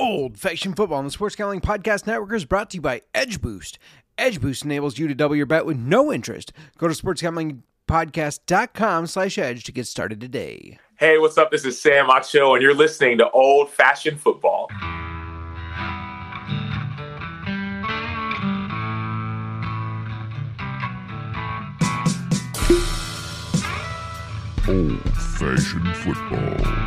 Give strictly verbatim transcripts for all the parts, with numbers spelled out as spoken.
Old Fashioned Football on the Sports Gambling Podcast Network is brought to you by Edge Boost. Edge Boost enables you to double your bet with no interest. Go to sportsgamblingpodcast.com slash edge to get started today. Hey, what's up? This is Sam Acho, and you're listening to Old Fashioned Football. Old Fashioned Football.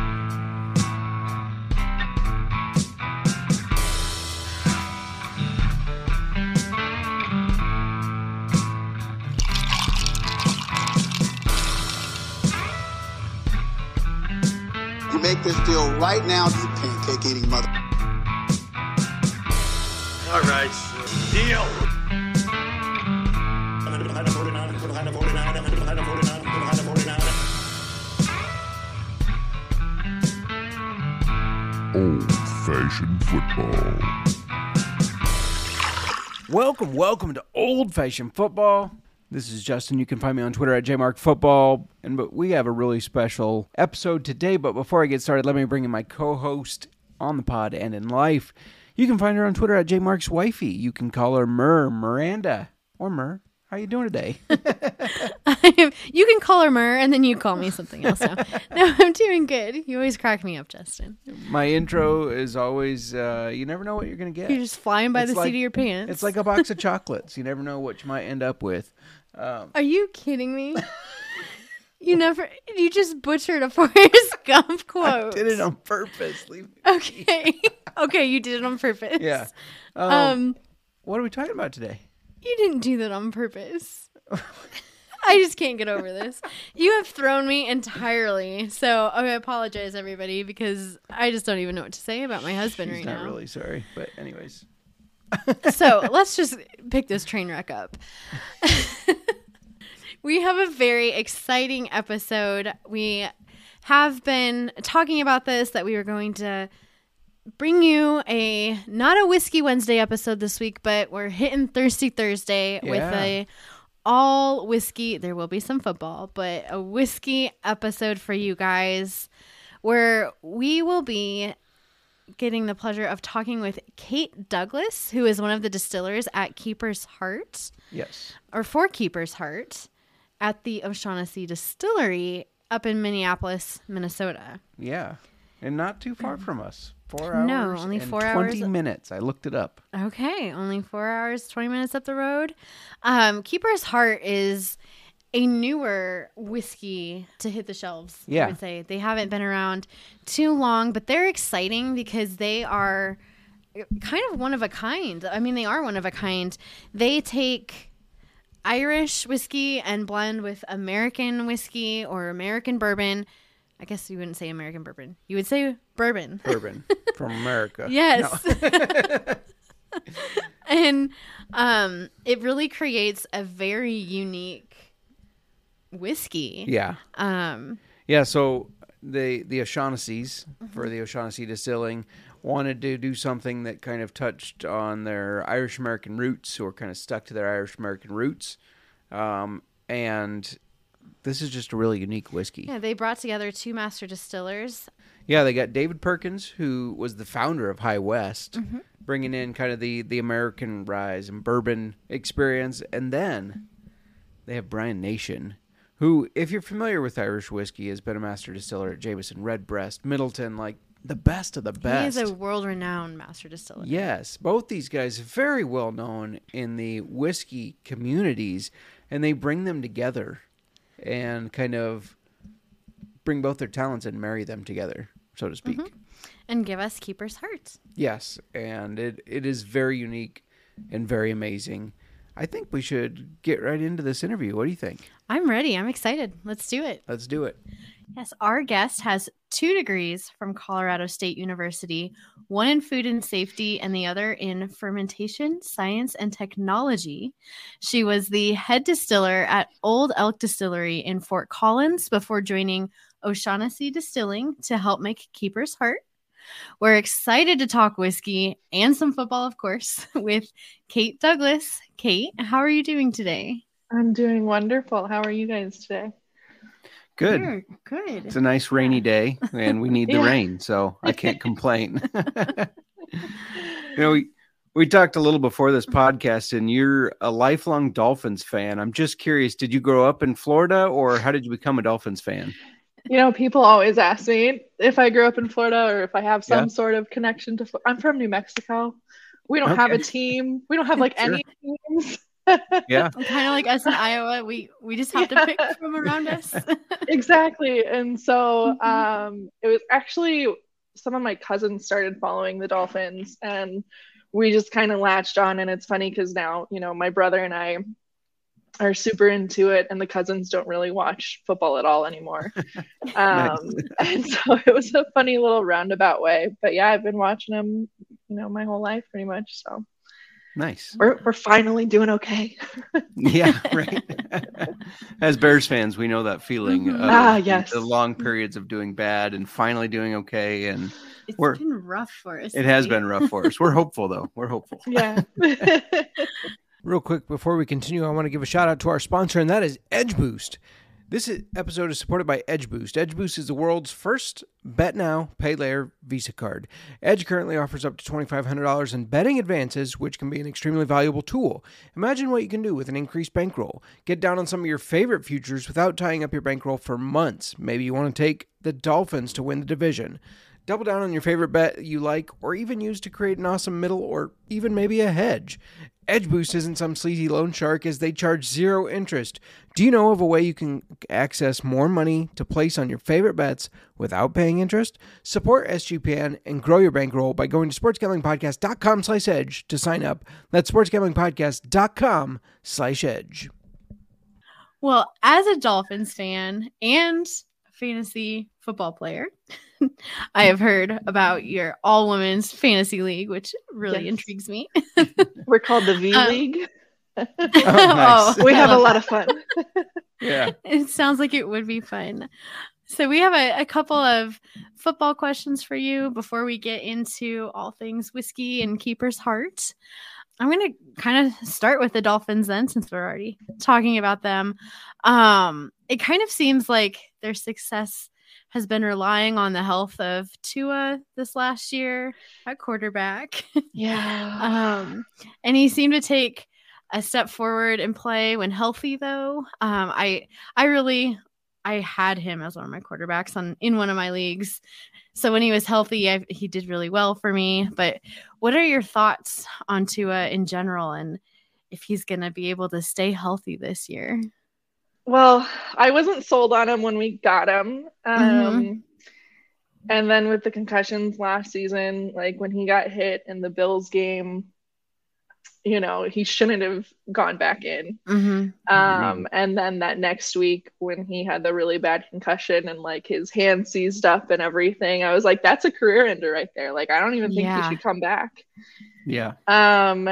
You make this deal right now, you pancake eating mother. All right, deal. Old Fashioned Football. Welcome, welcome to Old Fashioned Football. This is Justin. You can find me on Twitter at J Mark Football. And but we have a really special episode today. But before I get started, let me bring in my co-host on the pod and in life. You can find her on Twitter at J Mark's Wifey. You can call her Mur, Miranda, or Mur. How you doing today? You can call her Mur, and then you call me something else now. No, I'm doing good. You always crack me up, Justin. My intro is always, uh, you never know what you're going to get. You're just flying by It's the like- seat of your pants. It's like a box of chocolates. You never know what you might end up with. Um, Are you kidding me? You never, you just butchered a Forrest Gump quote. I did it on purpose. Leave me. Okay. Okay, you did it on purpose. Yeah. Um, Um, what are we talking about today? you didn't do that on purpose. I just can't get over this. You have thrown me entirely. So I apologize, everybody, because I just don't even know what to say about my husband He's right not now. really sorry, but anyways. So let's just pick this train wreck up. We have a very exciting episode. We have been talking about this, that we were going to bring you a, not a Whiskey Wednesday episode this week, but we're hitting Thirsty Thursday with Yeah. a all whiskey. There will be some football, but a whiskey episode for you guys where we will be getting the pleasure of talking with Kate Douglas, who is one of the distillers at Keeper's Heart, Yes. or for Keeper's Heart, at the O'Shaughnessy Distillery up in Minneapolis, Minnesota. Yeah. And not too far from us. Four hours. No, only and four twenty hours. minutes. I looked it up. Okay, only four hours, twenty minutes up the road. Um, Keeper's Heart is a newer whiskey to hit the shelves. Yeah. I would say they haven't been around too long, but they're exciting because they are kind of one of a kind. I mean, they are one of a kind. They take Irish whiskey and blend with American whiskey or American bourbon. I guess you wouldn't say American bourbon. You would say bourbon. Bourbon from America. Yes. No. And um, it really creates a very unique whiskey. Yeah. Um, Yeah, so the the O'Shaughnessy's, for the O'Shaughnessy Distilling, wanted to do something that kind of touched on their Irish American roots, or kind of stuck to their Irish American roots. Um, and this is just a really unique whiskey. yeah, they brought together two master distillers. Yeah, they got David Perkins, who was the founder of High West, bringing in kind of the, the American rise and bourbon experience. And then they have Brian Nation, who, if you're familiar with Irish whiskey, has been a master distiller at Jameson, Redbreast, Middleton, like the best of the best. He is a world-renowned master distiller. Yes, both these guys very well known in the whiskey communities, and they bring them together and kind of bring both their talents and marry them together, so to speak. Mm-hmm. And give us Keeper's Heart. Yes, and it, it is very unique and very amazing. I think we should get right into this interview. What do you think? I'm ready. I'm excited. Let's do it. Let's do it. Yes, our guest has two degrees from Colorado State University, one in food and safety and the other in fermentation, science, and technology. She was the head distiller at Old Elk Distillery in Fort Collins before joining O'Shaughnessy Distilling to help make Keeper's Heart. We're excited to talk whiskey and some football, of course, with Kate Douglas. Kate, how are you doing today? I'm doing wonderful. How are you guys today? Good. Good. Good. It's a nice rainy day, and we need the Yeah. rain, so I can't complain. You know, we, we talked a little before this podcast, and you're a lifelong Dolphins fan. I'm just curious, did you grow up in Florida, or how did you become a Dolphins fan? You know, people always ask me if I grew up in Florida or if I have some Yeah. sort of connection to Fl- I'm from New Mexico. We don't Okay. have a team. We don't have like Sure. any teams. Yeah. Kind of like us in Iowa, we we just have to pick from around us. Exactly. And so Mhm. um, it was actually some of my cousins started following the Dolphins, and we just kind of latched on. And it's funny because now, you know, my brother and I are super into it, and the cousins don't really watch football at all anymore. Um, and so it was a funny little roundabout way. But yeah, I've been watching them, you know, my whole life pretty much. So Nice. we're we're finally doing okay. Yeah, right. As Bears fans, we know that feeling. Mhm. Of Ah, the- yes. The long periods of doing bad and finally doing okay. And It's We're- been rough for us. it has lately. been rough for us. We're hopeful, though. We're hopeful. Yeah. Real quick, before we continue, I want to give a shout out to our sponsor, and that is Edge Boost. This is- episode is supported by Edge Boost. Edge Boost is the world's first bet now, pay later Visa card. Edge currently offers up to twenty-five hundred dollars in betting advances, which can be an extremely valuable tool. Imagine what you can do with an increased bankroll. Get down on some of your favorite futures without tying up your bankroll for months. Maybe you want to take the Dolphins to win the division. Double down on your favorite bet you like, or even use to create an awesome middle or even maybe a hedge. Edge Boost isn't some sleazy loan shark, as they charge zero interest. Do you know of a way you can access more money to place on your favorite bets without paying interest? Support S G P N and grow your bankroll by going to sportsgamblingpodcast.com slash edge to sign up. That's sportsgamblingpodcast.com slash edge. Well, as a Dolphins fan and a fantasy football player, I have heard about your all women's fantasy league, which really Yes. intrigues me. We're called the V Um, League. nice. We have I a love lot of fun. Yeah. It sounds like it would be fun. So we have a, a couple of football questions for you before we get into all things whiskey and keeper's heart. I'm going to kind of start with the Dolphins then, since we're already talking about them. Um, it kind of seems like their success has been relying on the health of Tua this last year at quarterback. Yeah. Um, and he seemed to take a step forward in play when healthy, though. Um, I I really I had him as one of my quarterbacks on in one of my leagues. So when he was healthy, I, he did really well for me. But what are your thoughts on Tua in general, and if he's going to be able to stay healthy this year? Well, I wasn't sold on him when we got him. Um, Mhm. And then with the concussions last season, like when he got hit in the Bills game, you know, he shouldn't have gone back in. Mm-hmm. Um, and then that next week when he had the really bad concussion and like his hand seized up and everything, I was like, that's a career ender right there. Like, I don't even think Yeah. he should come back. Yeah. Um,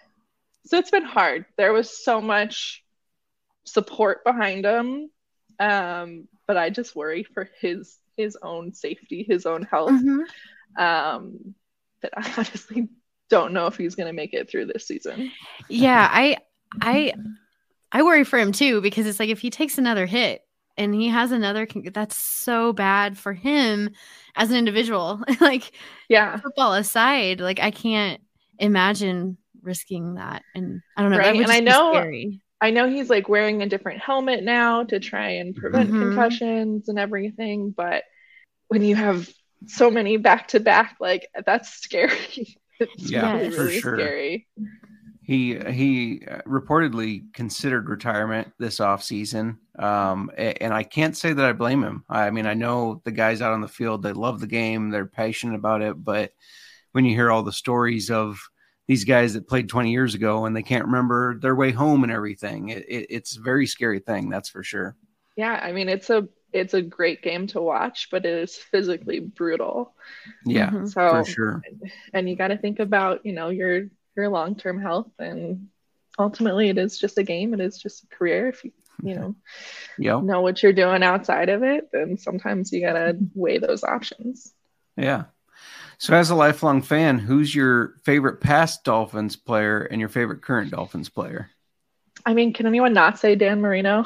so it's been hard. There was so much support behind him. Um, but I just worry for his his own safety, his own health. Mm-hmm. Um, but I honestly don't know if he's going to make it through this season. Yeah, I I I worry for him too, because it's like if he takes another hit and he has another con- that's so bad for him as an individual. Like, Yeah. football aside, like I can't imagine risking that. And I don't know, that Right, would and I just be know- scary. I know he's like wearing a different helmet now to try and prevent Mhm. concussions and everything, but when you have so many back to back, like that's scary. It's Yeah, really, for really sure. scary. He he uh, reportedly considered retirement this offseason. Um, a- and I can't say that I blame him. I mean, I know the guys out on the field, they love the game, they're passionate about it, but when you hear all the stories of these guys that played twenty years ago and they can't remember their way home and everything, it, it, it's a very scary thing, that's for sure. Yeah, I mean it's a it's a great game to watch, but it is physically brutal. Yeah, Mhm. So for sure. and you got to think about, you know, your your long-term health, and ultimately it is just a game, it is just a career. If you you know Yep. know what you're doing outside of it, then sometimes you got to weigh those options. Yeah. So as a lifelong fan, who's your favorite past Dolphins player and your favorite current Dolphins player? I mean, can anyone not say Dan Marino?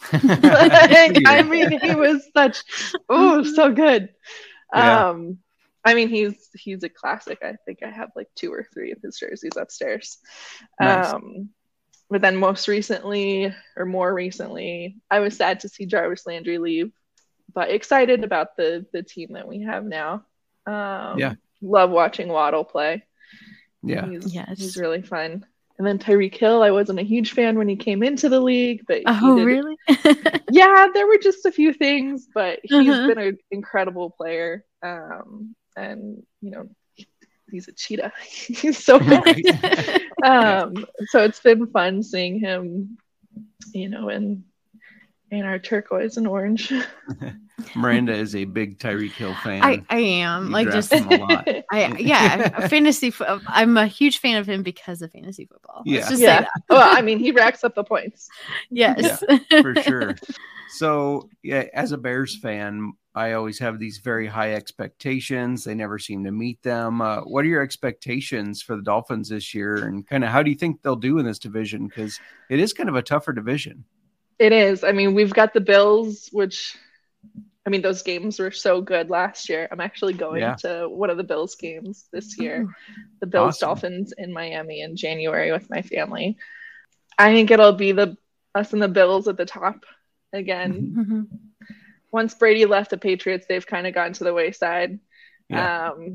Like, I mean, he was such oh so good. Yeah. Um, I mean, he's he's a classic. I think I have like two or three of his jerseys upstairs. Nice. Um, but then most recently, or more recently, I was sad to see Jarvis Landry leave, but excited about the the team that we have now. Um, Yeah. Love watching Waddle play. Yeah. He's, Yes. he's really fun. And then Tyreek Hill, I wasn't a huge fan when he came into the league, but he Oh, did, really? yeah, there were just a few things, but he's Uh-huh. been an incredible player. Um, and you know, he's a cheetah. He's so good. um, so it's been fun seeing him, you know, in in our turquoise and orange. Miranda is a big Tyreek Hill fan. I, I am You like draft just him a lot. I yeah fantasy. fo- I'm a huge fan of him because of fantasy football. Yeah. Let's just Yeah. say that. Well, I mean, he racks up the points. Yes. For sure. So, yeah, as a Bears fan, I always have these very high expectations. They never seem to meet them. Uh, what are your expectations for the Dolphins this year? And kind of how do you think they'll do in this division? Because it is kind of a tougher division. It is. I mean, we've got the Bills, which, I mean, those games were so good last year. I'm actually going Yeah. to one of the Bills games this year, Ooh. the Bills Awesome. Dolphins in Miami in January with my family. I think it'll be the us and the Bills at the top again. Mhm. Once Brady left the Patriots, they've kind of gone to the wayside. Yeah. Um,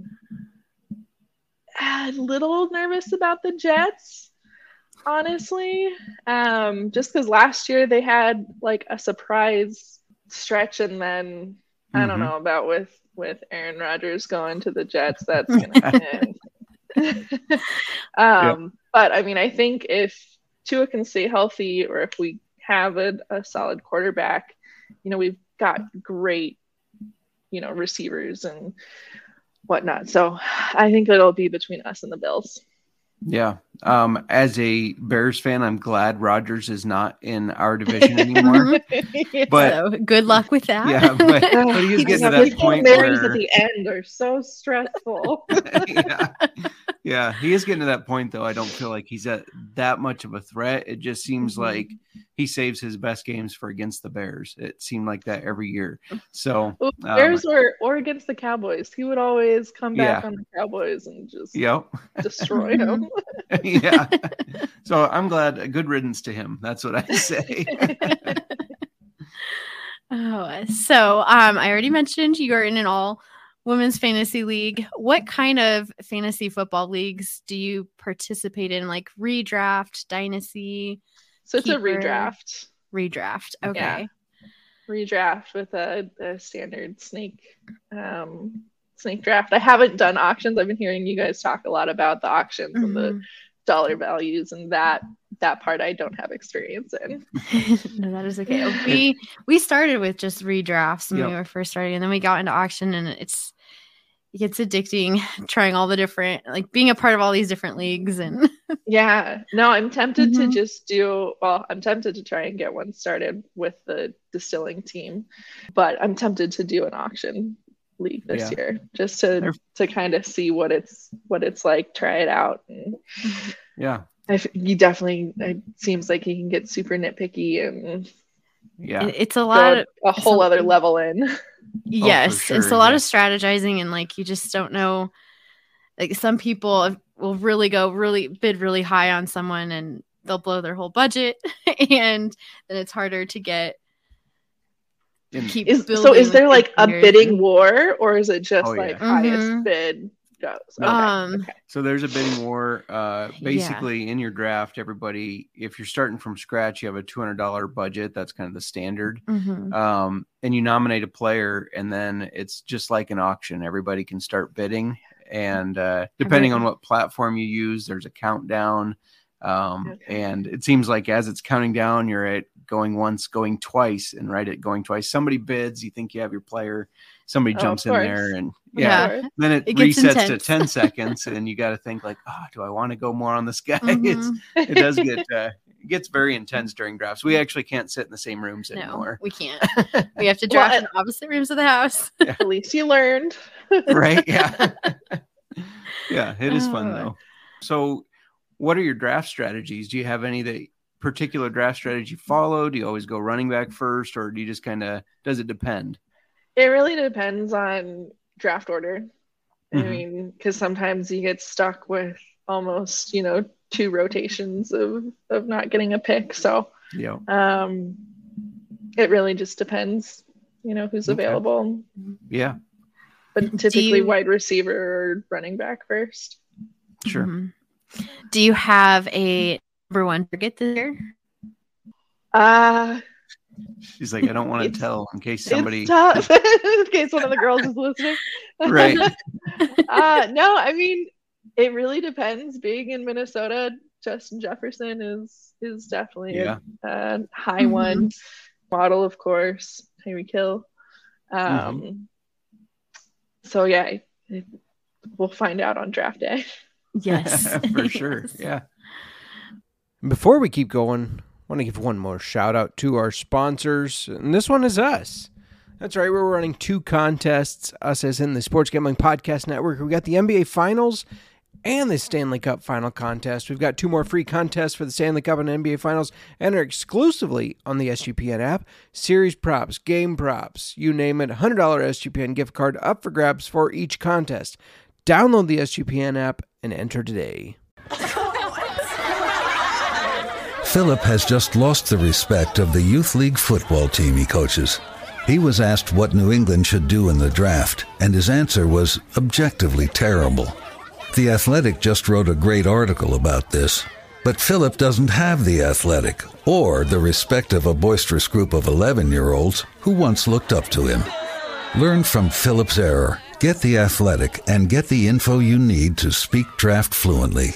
a little nervous about the Jets, honestly, um, just because last year they had like a surprise stretch, and then I don't Mhm. know about with with Aaron Rodgers going to the Jets. That's gonna end. um, But I mean, I think if Tua can stay healthy, or if we have a, a solid quarterback, you know, we've got great, you know, receivers and whatnot. So I think it'll be between us and the Bills. Yeah. Um, as a Bears fan, I'm glad Rodgers is not in our division anymore. But So good luck with that. yeah, but, but he is getting to that These point Marys where at the end are so stressful. yeah. Yeah, he is getting to that point, though. I don't feel like he's at that much of a threat. It just seems Mhm. like he saves his best games for against the Bears. It seemed like that every year. So, Well, um, Bears or or against the Cowboys, he would always come back Yeah. on the Cowboys and just yep. destroy them. Yeah. So I'm glad. A good riddance to him. That's what I say. Oh, so um, I already mentioned you are in an all women's fantasy league. What kind of fantasy football leagues do you participate in? Like redraft, dynasty, So it's a Keeper. redraft. redraft. Okay. Yeah. Redraft with a, a standard snake um, snake draft. I haven't done auctions. I've been hearing you guys talk a lot about the auctions and the Mhm. dollar values, and that that part I don't have experience in. No, that is okay. We we started with just redrafts when Yep. we were first starting, and then we got into auction, and it's it gets addicting trying all the different, like being a part of all these different leagues. And Yeah, no, I'm tempted Mhm. to just do, well, I'm tempted to try and get one started with the distilling team, but I'm tempted to do an auction league this Yeah. year just to They're- to kind of see what it's what it's like, try it out. And Yeah. I f- you definitely, it seems like you can get super nitpicky and Yeah. it- it's a go lot a, of a whole other something- level in. yes, sure, it's a lot yeah. of strategizing, and like you just don't know. Like some people will really go really bid really high on someone, and they'll blow their whole budget, and then it's harder to get In- keep. Is so building is with there your like a players. bidding war, or is it just Oh, yeah. like highest Mhm. bid goes? Okay. Um, okay. So there's a bidding war. Uh, Yeah. basically, in your draft, everybody, if you're starting from scratch, you have a two hundred dollars budget. That's kind of the standard. mhm. Um, and you nominate a player, and then it's just like an auction. Everybody can start bidding, and uh, depending on what platform you use, there's a countdown. Um, Okay. And it seems like as it's counting down, you're at going once, going twice, and right at going twice. Somebody bids, you think you have your player. Somebody Oh, jumps of in course. there, and Of yeah, course. then it, It gets resets intense. to ten seconds, and you got to think like, oh, do I want to go more on this guy? It's Mhm. it does get uh, it gets very intense during drafts. We actually can't sit in the same rooms No, anymore, we can't. We have to Well, draft and- in opposite rooms of the house. At least you learned. right? Yeah, yeah, it is fun Oh. though. So, what are your draft strategies? Do you have any that particular draft strategy you follow? Do you always go running back first, or do you just kind of does it depend? It really depends on draft order. I mean, because sometimes you get stuck with almost, you know, two rotations of, of not getting a pick. So yeah, um, it really just depends, you know, who's Okay. available. Yeah, But typically you- wide receiver or running back first. sure. Mhm. Do you have a number one target this year? Uh, She's like, I don't want to It's- tell in case somebody. It's tough in case one of the girls is listening. Right. uh, no, I mean, it really depends. Being in Minnesota, Justin Jefferson is is definitely Yeah. a, a high Mhm. one. Model, of course, Tyreek Hill. Um, Mm-hmm. So yeah, it- it- we'll find out on draft day. Yes. For sure. Yes. Yeah. Before we keep going, I want to give one more shout out to our sponsors, and this one is us. That's right, we're running two contests, us as in the Sports Gambling Podcast Network. We got the N B A Finals and the Stanley Cup Final Contest. We've got two more free contests for the Stanley Cup and N B A Finals, and are exclusively on the S G P N app. Series props, game props, you name it, one hundred dollars S G P N gift card up for grabs for each contest. Download the S G P N app and enter today. Philip has just lost the respect of the youth league football team he coaches. He was asked what New England should do in the draft, and his answer was objectively terrible. The Athletic just wrote a great article about this, but Philip doesn't have the Athletic or the respect of a boisterous group of eleven-year-olds who once looked up to him. Learn from Philip's error, get the Athletic, and get the info you need to speak draft fluently.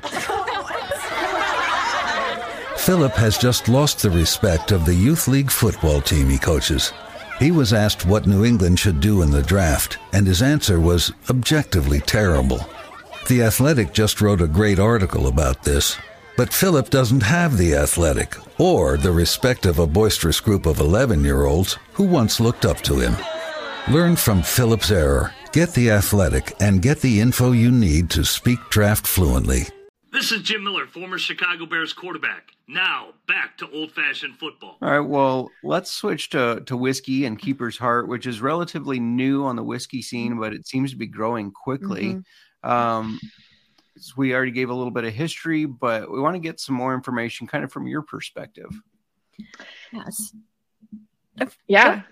Philip has just lost the respect of the youth league football team he coaches. He was asked what New England should do in the draft, and his answer was objectively terrible. The Athletic just wrote a great article about this, but Philip doesn't have the Athletic or the respect of a boisterous group of eleven-year-olds who once looked up to him. Learn from Philip's error, get the Athletic, and get the info you need to speak draft fluently. This is Jim Miller, former Chicago Bears quarterback. Now, back to old-fashioned football. All right, well, let's switch to, to whiskey and Keeper's Heart, which is relatively new on the whiskey scene, but it seems to be growing quickly. Um, so we already gave a little bit of history, but we want to get some more information kind of from your perspective. Yes. Yeah.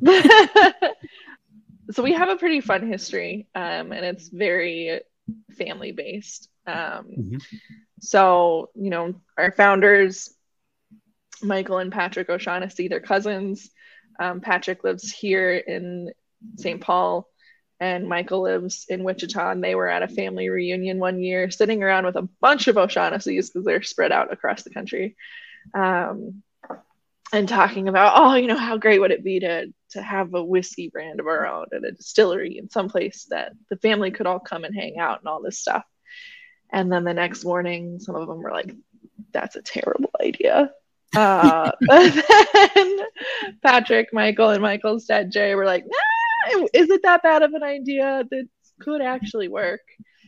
So we have a pretty fun history, um, and it's very family based. Um, Mhm. So, you know, our founders, Michael and Patrick O'Shaughnessy, they're cousins. Um, Patrick lives here in Saint Paul, and Michael lives in Wichita. And they were at a family reunion one year, sitting around with a bunch of O'Shaughnessy's because they're spread out across the country, um, and talking about, oh, you know, how great would it be to to have a whiskey brand of our own at a distillery in some place that the family could all come and hang out and all this stuff. And then the next morning, some of them were like, that's a terrible idea. Uh, then Patrick, Michael, and Michael's dad, Jay, were like, nah, is it that bad of an idea? That could actually work.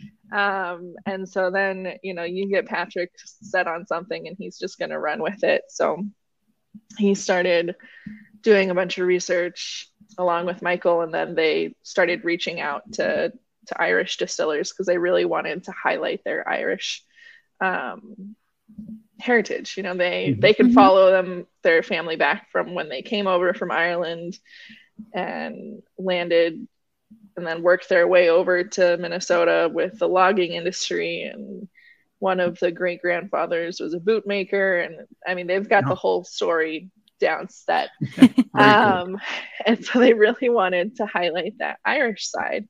Um, and so then, you know, you get Patrick set on something and he's just going to run with it. So he started doing a bunch of research along with Michael, and then they started reaching out to to Irish distillers because they really wanted to highlight their Irish um, heritage. You know, they Mhm. they could follow them, their family back from when they came over from Ireland and landed, and then worked their way over to Minnesota with the logging industry. And one of the great grandfathers was a bootmaker, and I mean, they've got Yeah. the whole story down set. Very cool. Um, and so they really wanted to highlight that Irish side.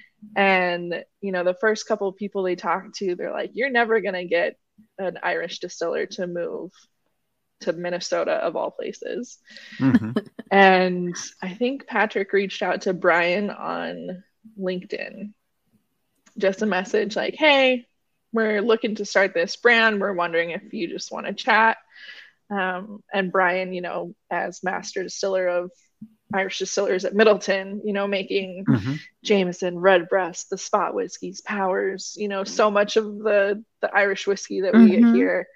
And, you know, the first couple of people they talked to, they're like, you're never going to get an Irish distiller to move to Minnesota, of all places. Mhm. And I think Patrick reached out to Brian on LinkedIn, just a message like, hey, we're looking to start this brand. We're wondering if you just want to chat. Um, and Brian, you know, as master distiller of Irish distillers at Middleton, you know, making Mhm. Jameson, Redbreast, the spot whiskeys, Powers, you know, so much of the the Irish whiskey that we Mhm. get here.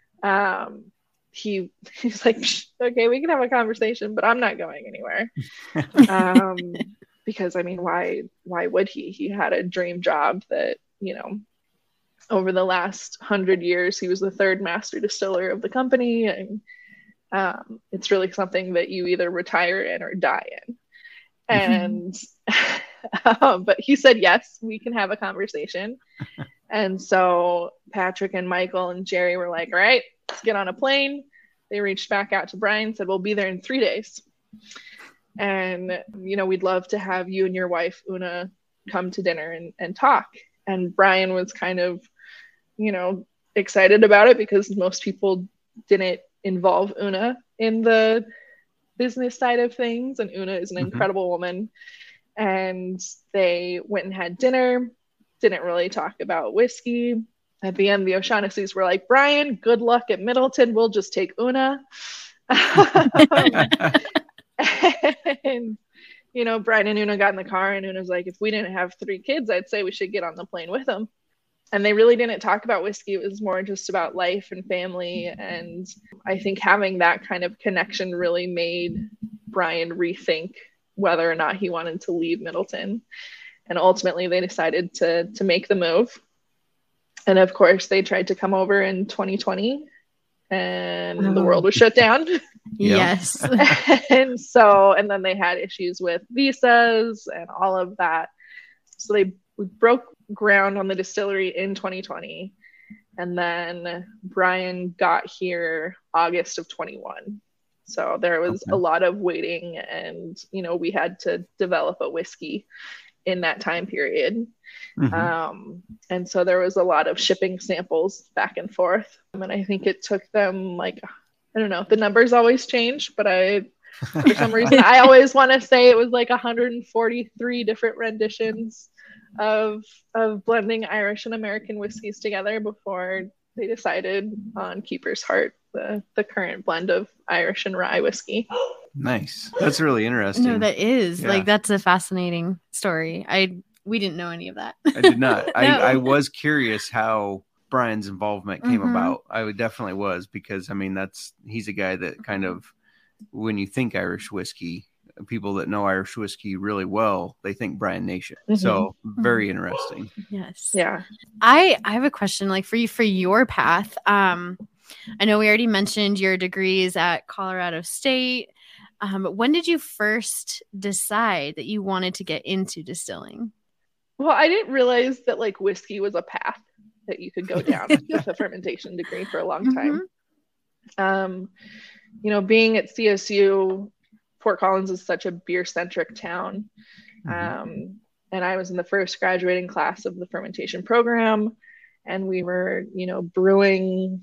Um, he he's like, okay, we can have a conversation, but I'm not going anywhere. um, because I mean, why, why would he? He had a dream job that, you know, over the last hundred years, he was the third master distiller of the company. And um, it's really something that you either retire in or die in. And, um, but he said, yes, we can have a conversation. And so Patrick and Michael and Jerry were like, all right, let's get on a plane. They reached back out to Brian, said, we'll be there in three days. And, you know, we'd love to have you and your wife, Una, come to dinner and, and talk. And Brian was kind of, you know, excited about it because most people didn't involve Una in the business side of things. And Una is an mm-hmm. incredible woman. And they went and had dinner, didn't really talk about whiskey. At the end, the O'Shaughnessy's were like, Brian, good luck at Middleton. We'll just take Una. And, you know, Brian and Una got in the car, and Una's like, if we didn't have three kids, I'd say we should get on the plane with them. And they really didn't talk about whiskey. It was more just about life and family. And I think having that kind of connection really made Brian rethink whether or not he wanted to leave Middleton. And ultimately they decided to to make the move. And of course they tried to come over in twenty twenty, and oh. the world was shut down. Yes. And so, and then they had issues with visas and all of that. So they we broke ground on the distillery in twenty twenty. And then Brian got here August of twenty-one. So there was okay. a lot of waiting, and, you know, we had to develop a whiskey in that time period. Mm-hmm. Um, and so there was a lot of shipping samples back and forth. And I think it took them like, I don't know, the numbers always change, but I, for some reason, I always want to say it was like one hundred forty-three different renditions of, of blending Irish and American whiskeys together before they decided on Keeper's Heart, the, the current blend of Irish and rye whiskey. Nice. That's really interesting. No, that is yeah. like, that's a fascinating story. I, we didn't know any of that. I did not. No. I, I was curious how Brian's involvement came mm-hmm. about. I would definitely was, because I mean, that's, he's a guy that kind of, when you think Irish whiskey, people that know Irish whiskey really well, they think Brian Nation. Mm-hmm. So very mm-hmm. interesting. Yes. Yeah. I, I have a question like for you, for your path. Um, I know we already mentioned your degrees at Colorado State. Um, when did you first decide that you wanted to get into distilling? Well, I didn't realize that like whiskey was a path that you could go down with a fermentation degree for a long time. Mm-hmm. Um, you know, being at C S U, Fort Collins is such a beer-centric town. Mm-hmm. Um, and I was in the first graduating class of the fermentation program, and we were, you know, brewing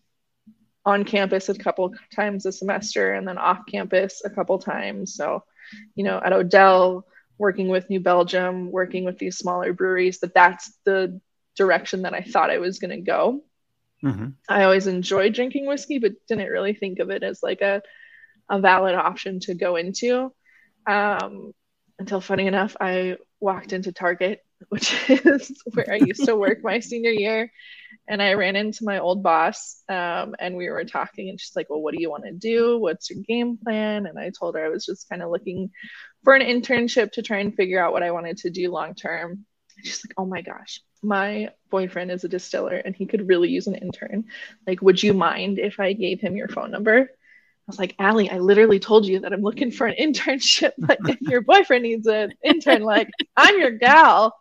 on campus a couple times a semester and then off campus a couple times. So, you know, at Odell, working with New Belgium, working with these smaller breweries, that that's the direction that I thought I was going to go. Mm-hmm. I always enjoyed drinking whiskey, but didn't really think of it as like a, a valid option to go into. Um, until funny enough, I walked into Target, which is where I used to work my senior year. And I ran into my old boss, um, and we were talking, and she's like, well, what do you want to do? What's your game plan? And I told her I was just kind of looking for an internship to try and figure out what I wanted to do long term. She's like, oh my gosh, my boyfriend is a distiller and he could really use an intern. Like, would you mind if I gave him your phone number? I was like, Allie, I literally told you that I'm looking for an internship. Like, if your boyfriend needs an intern, like, I'm your gal.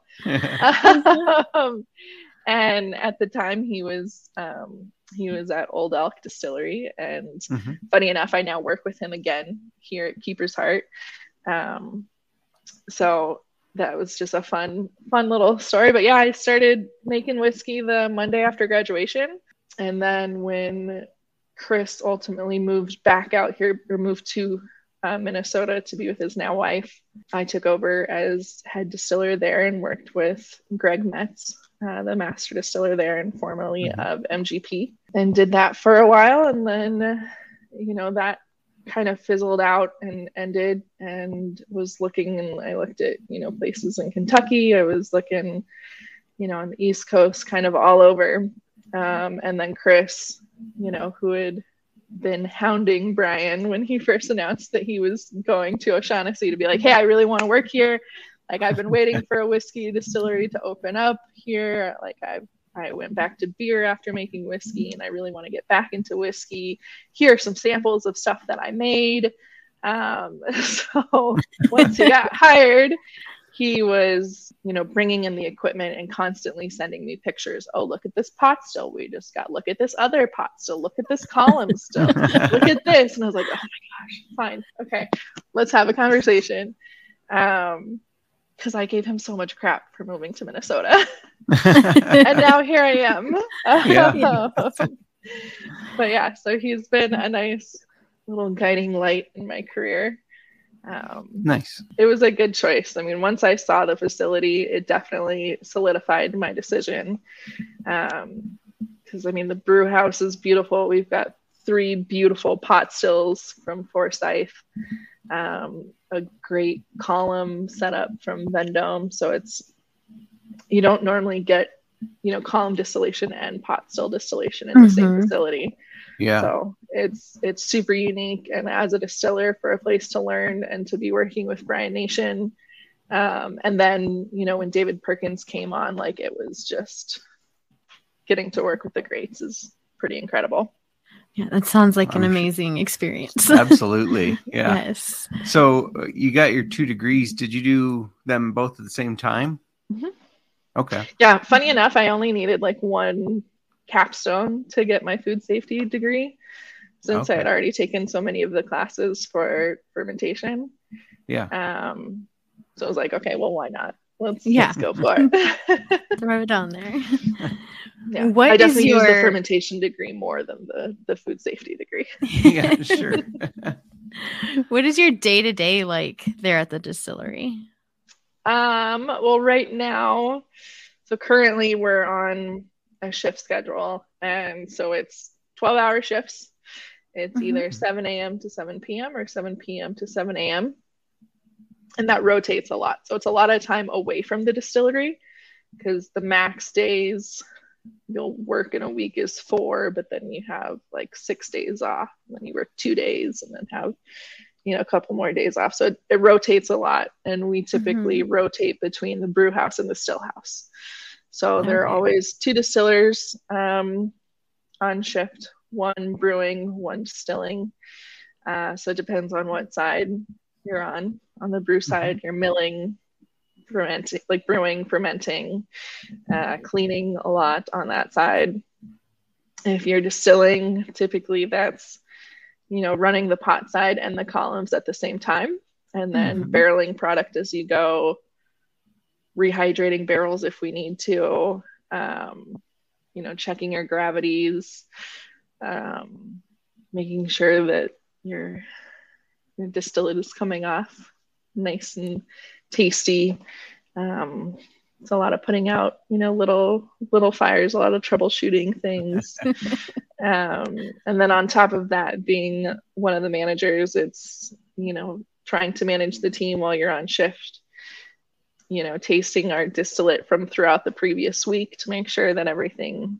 um, and at the time he was, um, he was at Old Elk Distillery. And mm-hmm. funny enough, I now work with him again here at Keeper's Heart. Um, so that was just a fun, fun little story. But yeah, I started making whiskey the Monday after graduation. And then when Chris ultimately moved back out here, or moved to uh, Minnesota to be with his now wife, I took over as head distiller there and worked with Greg Metz, uh, the master distiller there and formerly mm-hmm. of M G P, and did that for a while. And then, you know, that kind of fizzled out and ended, and was looking, and I looked at, you know, places in Kentucky. I was looking, you know, on the East Coast, kind of all over. Um, and then Chris, you know, who had been hounding Brian when he first announced that he was going to O'Shaughnessy to be like, hey, I really want to work here. Like, I've been waiting for a whiskey distillery to open up here. Like, I I went back to beer after making whiskey, and I really want to get back into whiskey. Here are some samples of stuff that I made. Um, so once he got hired, he was, you know, bringing in the equipment and constantly sending me pictures. Oh, look at this pot still we just got. Look at this other pot still. Look at this column still. Look at this. And I was like, oh my gosh, fine. Okay, let's have a conversation. Um, because I gave him so much crap for moving to Minnesota. And now here I am. Yeah. But yeah, so he's been a nice little guiding light in my career. Um, Nice. it was a good choice. I mean, once I saw the facility, it definitely solidified my decision. Um, because I mean, the brew house is beautiful. We've got three beautiful pot stills from Forsyth, um, a great column setup from Vendome. So it's, you don't normally get, you know, column distillation and pot still distillation in the same Mhm. facility. Yeah. So it's it's super unique, and as a distiller, for a place to learn and to be working with Brian Nation, um, and then, you know, when David Perkins came on, like, it was just getting to work with the greats is pretty incredible. Yeah, that sounds like an I'm sure- amazing experience. Absolutely. Yeah. Yes. So uh, you got your two degrees. Did you do them both at the same time? Mhm. Okay. Yeah, funny enough, I only needed like one capstone to get my food safety degree, since I had Okay. already taken so many of the classes for fermentation. Yeah. Um, so I was like, okay, well, why not? Let's, Yeah. let's go for it. Throw it on there. Yeah. What I is definitely use the your- fermentation degree more than the, the food safety degree. Yeah, sure. What is your day to day like there at the distillery? Um, well, right now, so currently we're on a shift schedule, and so it's twelve hour shifts. It's Mhm. either seven a.m. to seven p.m. or seven p.m. to seven a.m. And that rotates a lot. So it's a lot of time away from the distillery, because the max days you'll work in a week is four, but then you have like six days off, and then you work two days and then have, you know, a couple more days off. So it, it rotates a lot. And we typically rotate between the brew house and the still house. So there are Okay. always two distillers um, on shift, one brewing, one distilling. Uh, so it depends on what side you're on. On the brew side, you're milling, fermenting, like brewing, fermenting, uh, cleaning a lot on that side. If you're distilling, typically that's, you know, running the pot side and the columns at the same time, and then Mhm. barreling product as you go, rehydrating barrels if we need to, um, you know, checking your gravities, um, making sure that your, your distillate is coming off nice and tasty. Um, it's a lot of putting out, you know, little little fires, a lot of troubleshooting things. um, and then on top of that, being one of the managers, it's, you know, trying to manage the team while you're on shift, you know, tasting our distillate from throughout the previous week to make sure that everything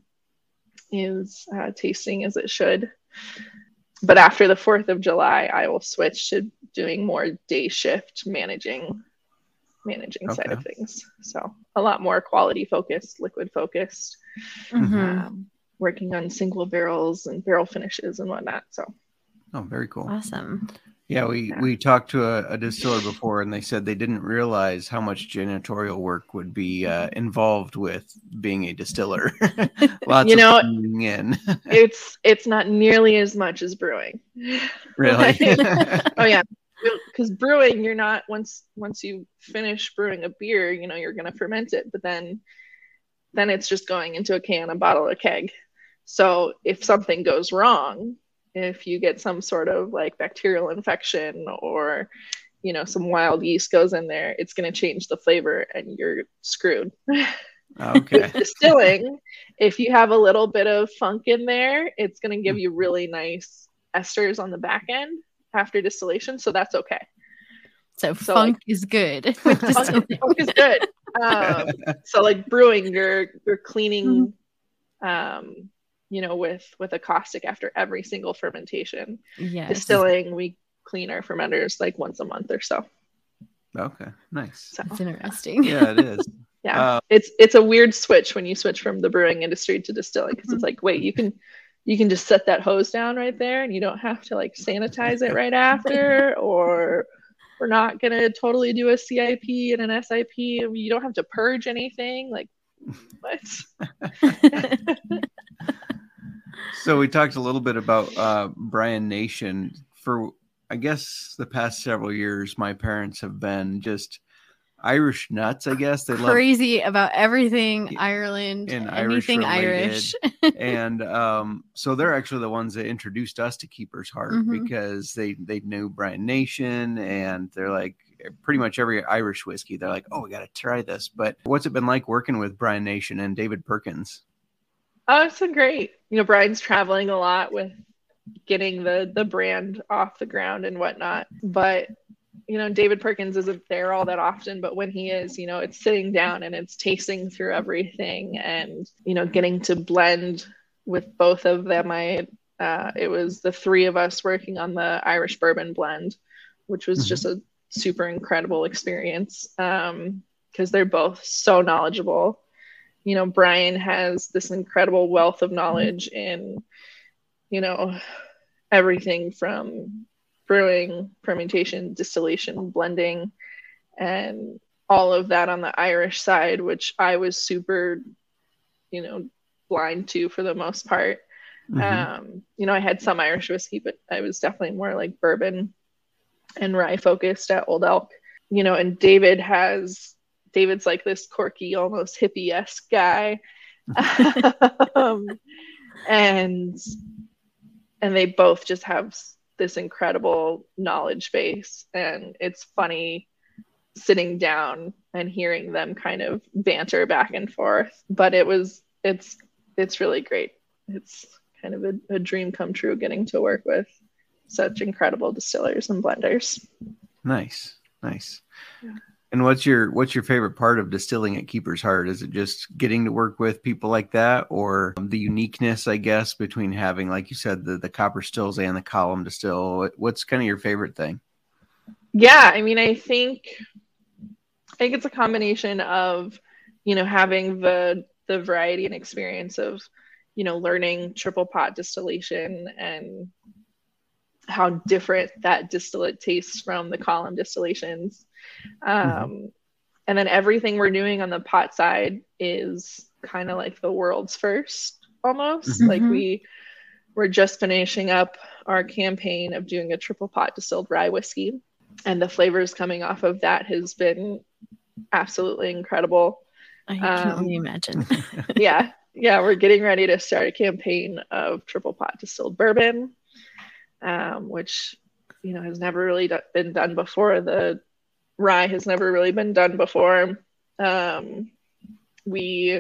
is uh, tasting as it should. But after the fourth of July, I will switch to doing more day shift managing, managing side of Okay. things. So a lot more quality focused, liquid focused, Mhm. um, working on single barrels and barrel finishes and whatnot. So Oh, very cool. Awesome. Yeah, we, Yeah. we talked to a, a distiller before, and they said they didn't realize how much janitorial work would be uh, involved with being a distiller. Lots You of know, cleaning in. it's it's not nearly as much as brewing. Really? Oh yeah, because brewing, you're not, once once you finish brewing a beer, you know, you're gonna ferment it, but then then it's just going into a can, a bottle, a keg. So if something goes wrong, if you get some sort of like bacterial infection, or, you know, some wild yeast goes in there, it's going to change the flavor and you're screwed. Okay. With distilling, if you have a little bit of funk in there, it's going to give you really nice esters on the back end after distillation. So that's okay. So, So, funk is good. with Funk, distilling. funk is good. Um, so like brewing, you're you're cleaning, um, you know, with with a caustic after every single fermentation. Yes. Distilling, we clean our fermenters like once a month or so. Okay, nice. So That's interesting. Yeah, it is. yeah, Uh, it's it's a weird switch when you switch from the brewing industry to distilling, because it's like, wait, you can you can just set that hose down right there and you don't have to like sanitize it right after, or we're not gonna totally do a C I P and an S I P. You don't have to purge anything. Like, what? So we talked a little bit about uh, Brian Nation. For, I guess, the past several years, my parents have been just Irish nuts, I guess. They love Crazy about everything Ireland, and anything Irish. and um, so they're actually the ones that introduced us to Keeper's Heart, Mhm. because they, they knew Brian Nation, and they're like, pretty much every Irish whiskey, they're like, oh, we got to try this. But what's it been like working with Brian Nation and David Perkins? Oh, it's been great. You know, Brian's traveling a lot with getting the the brand off the ground and whatnot. But, you know, David Perkins isn't there all that often, but when he is, you know, it's sitting down and it's tasting through everything and, you know, getting to blend with both of them. I, uh, it was the three of us working on the Irish bourbon blend, which was Mhm. just a super incredible experience, um, because they're both so knowledgeable. You know, Brian has this incredible wealth of knowledge in, you know, everything from brewing, fermentation, distillation, blending, and all of that on the Irish side, which I was super, you know, blind to for the most part. Mhm. Um, you know, I had some Irish whiskey, but I was definitely more like bourbon and rye focused at Old Elk. You know, and David has David's like this quirky, almost hippie-esque guy. um, and and they both just have this incredible knowledge base. And it's funny sitting down and hearing them kind of banter back and forth. But it was it's it's really great. It's kind of a, a dream come true getting to work with such incredible distillers and blenders. Nice, nice. Yeah. And what's your what's your favorite part of distilling at Keeper's Heart? Is it just getting to work with people like that, or the uniqueness, I guess, between having, like you said, the, the copper stills and the column distill? What's kind of your favorite thing? Yeah, I mean, I think I think it's a combination of, you know, having the the variety and experience of, you know, learning triple pot distillation and how different that distillate tastes from the column distillations. Um, mm-hmm. And then everything we're doing on the pot side is kind of like the world's first almost. Mm-hmm. Like we, we're just finishing up our campaign of doing a triple pot distilled rye whiskey. And the flavors coming off of that has been absolutely incredible. I can um, only imagine. yeah. Yeah. We're getting ready to start a campaign of triple pot distilled bourbon, um, which, you know, has never really do- been done before. The rye has never really been done before. Um, we,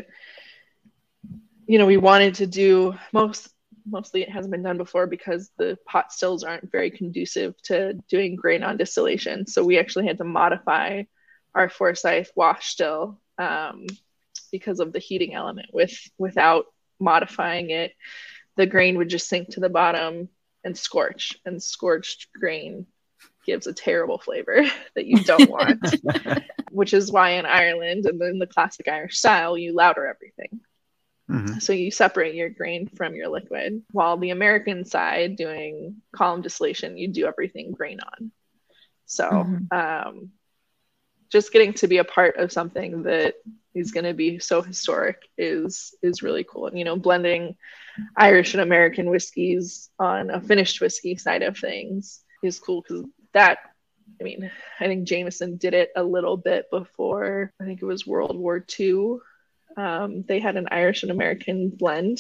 you know, we wanted to do most, mostly it hasn't been done before because the pot stills aren't very conducive to doing grain on distillation. So we actually had to modify our Forsyth wash still um, because of the heating element. With without modifying it, the grain would just sink to the bottom and scorch, and scorched grain gives a terrible flavor that you don't want, which is why in Ireland and in the classic Irish style, you lauter everything. Mm-hmm. So you separate your grain from your liquid, while the American side doing column distillation, you do everything grain on. So mm-hmm. um, just getting to be a part of something that is going to be so historic is is really cool. And, you know, blending Irish and American whiskeys on a finished whiskey side of things is cool, because that, I mean, I think Jameson did it a little bit before, I think it was World War Two. Um, they had an Irish and American blend.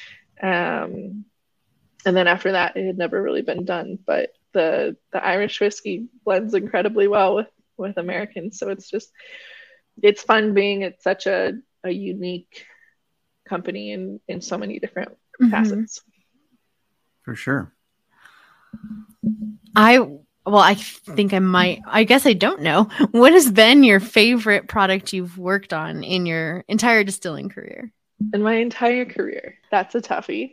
Um, and then after that, it had never really been done. But the the Irish whiskey blends incredibly well with, with American. So it's just, it's fun being at such a, a unique company in, in so many different mm-hmm. facets. For sure. I, well, I think I might, I guess I don't know. What has been your favorite product you've worked on in your entire distilling career? In my entire career. That's a toughie.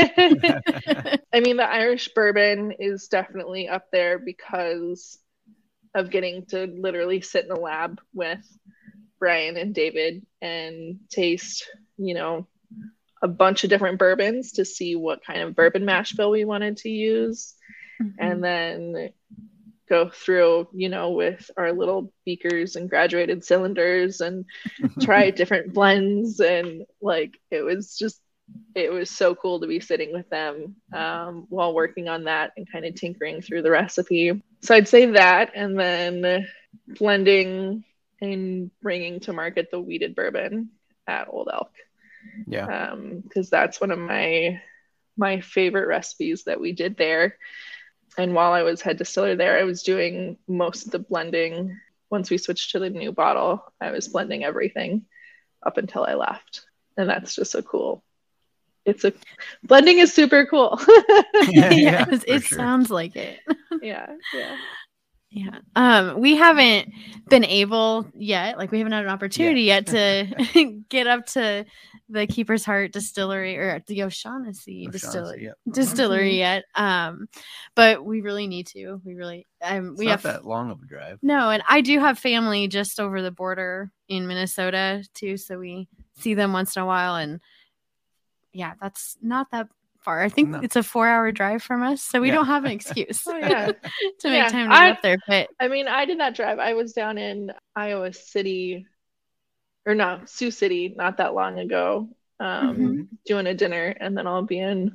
I mean, the Irish bourbon is definitely up there because of getting to literally sit in the lab with Brian and David and taste, you know, a bunch of different bourbons to see what kind of bourbon mash bill we wanted to use. Mm-hmm. And then go through, you know, with our little beakers and graduated cylinders and try different blends. And like, it was just, it was so cool to be sitting with them um, while working on that and kind of tinkering through the recipe. So I'd say that, and then blending and bringing to market the wheated bourbon at Old Elk. Yeah. Um, because that's one of my, my favorite recipes that we did there. And while I was head distiller there, I was doing most of the blending. Once we switched to the new bottle, I was blending everything up until I left. And that's just so cool. It's a blending is super cool. yeah, yeah, it it sure. sounds like it. yeah, yeah. Yeah. Um, we haven't been able yet, like we haven't had an opportunity yeah. yet to get up to the Keeper's Heart distillery or the O'Shaughnessy, O'Shaughnessy distillery, yep. distillery yet. Um, but we really need to. We really, um, it's we not have that long of a drive. No, and I do have family just over the border in Minnesota too, so we see them once in a while, and yeah, that's not that far. I think No. it's a four-hour drive from us, so we Yeah. don't have an excuse Oh, yeah. to make Yeah, time to I- get up there. But I mean, I did not drive. I was down in Iowa City, or no, Sioux City, not that long ago, um, Mhm. doing a dinner, and then I'll be in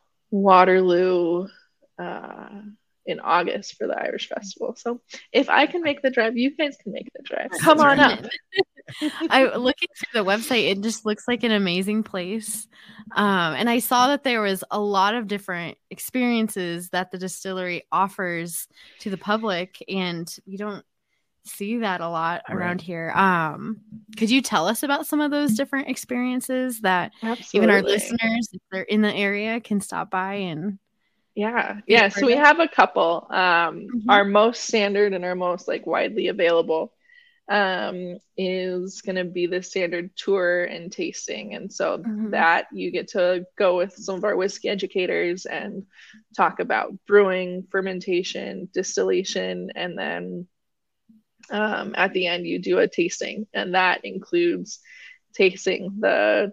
Waterloo uh, in August for the Irish Festival. So if I can make the drive, you guys can make the drive. Come on up. I looking through the website, it just looks like an amazing place. Um, and I saw that there was a lot of different experiences that the distillery offers to the public, and we don't see that a lot Right. around here. Um, could you tell us about some of those different experiences that Absolutely. even our listeners, if they're in the area, can stop by and Yeah, yeah. So we have a couple. Um, Mhm. Our most standard and our most like widely available um, is going to be the standard tour and tasting, and so Mhm. that you get to go with some of our whiskey educators and talk about brewing, fermentation, distillation, and then um, at the end you do a tasting, and that includes tasting the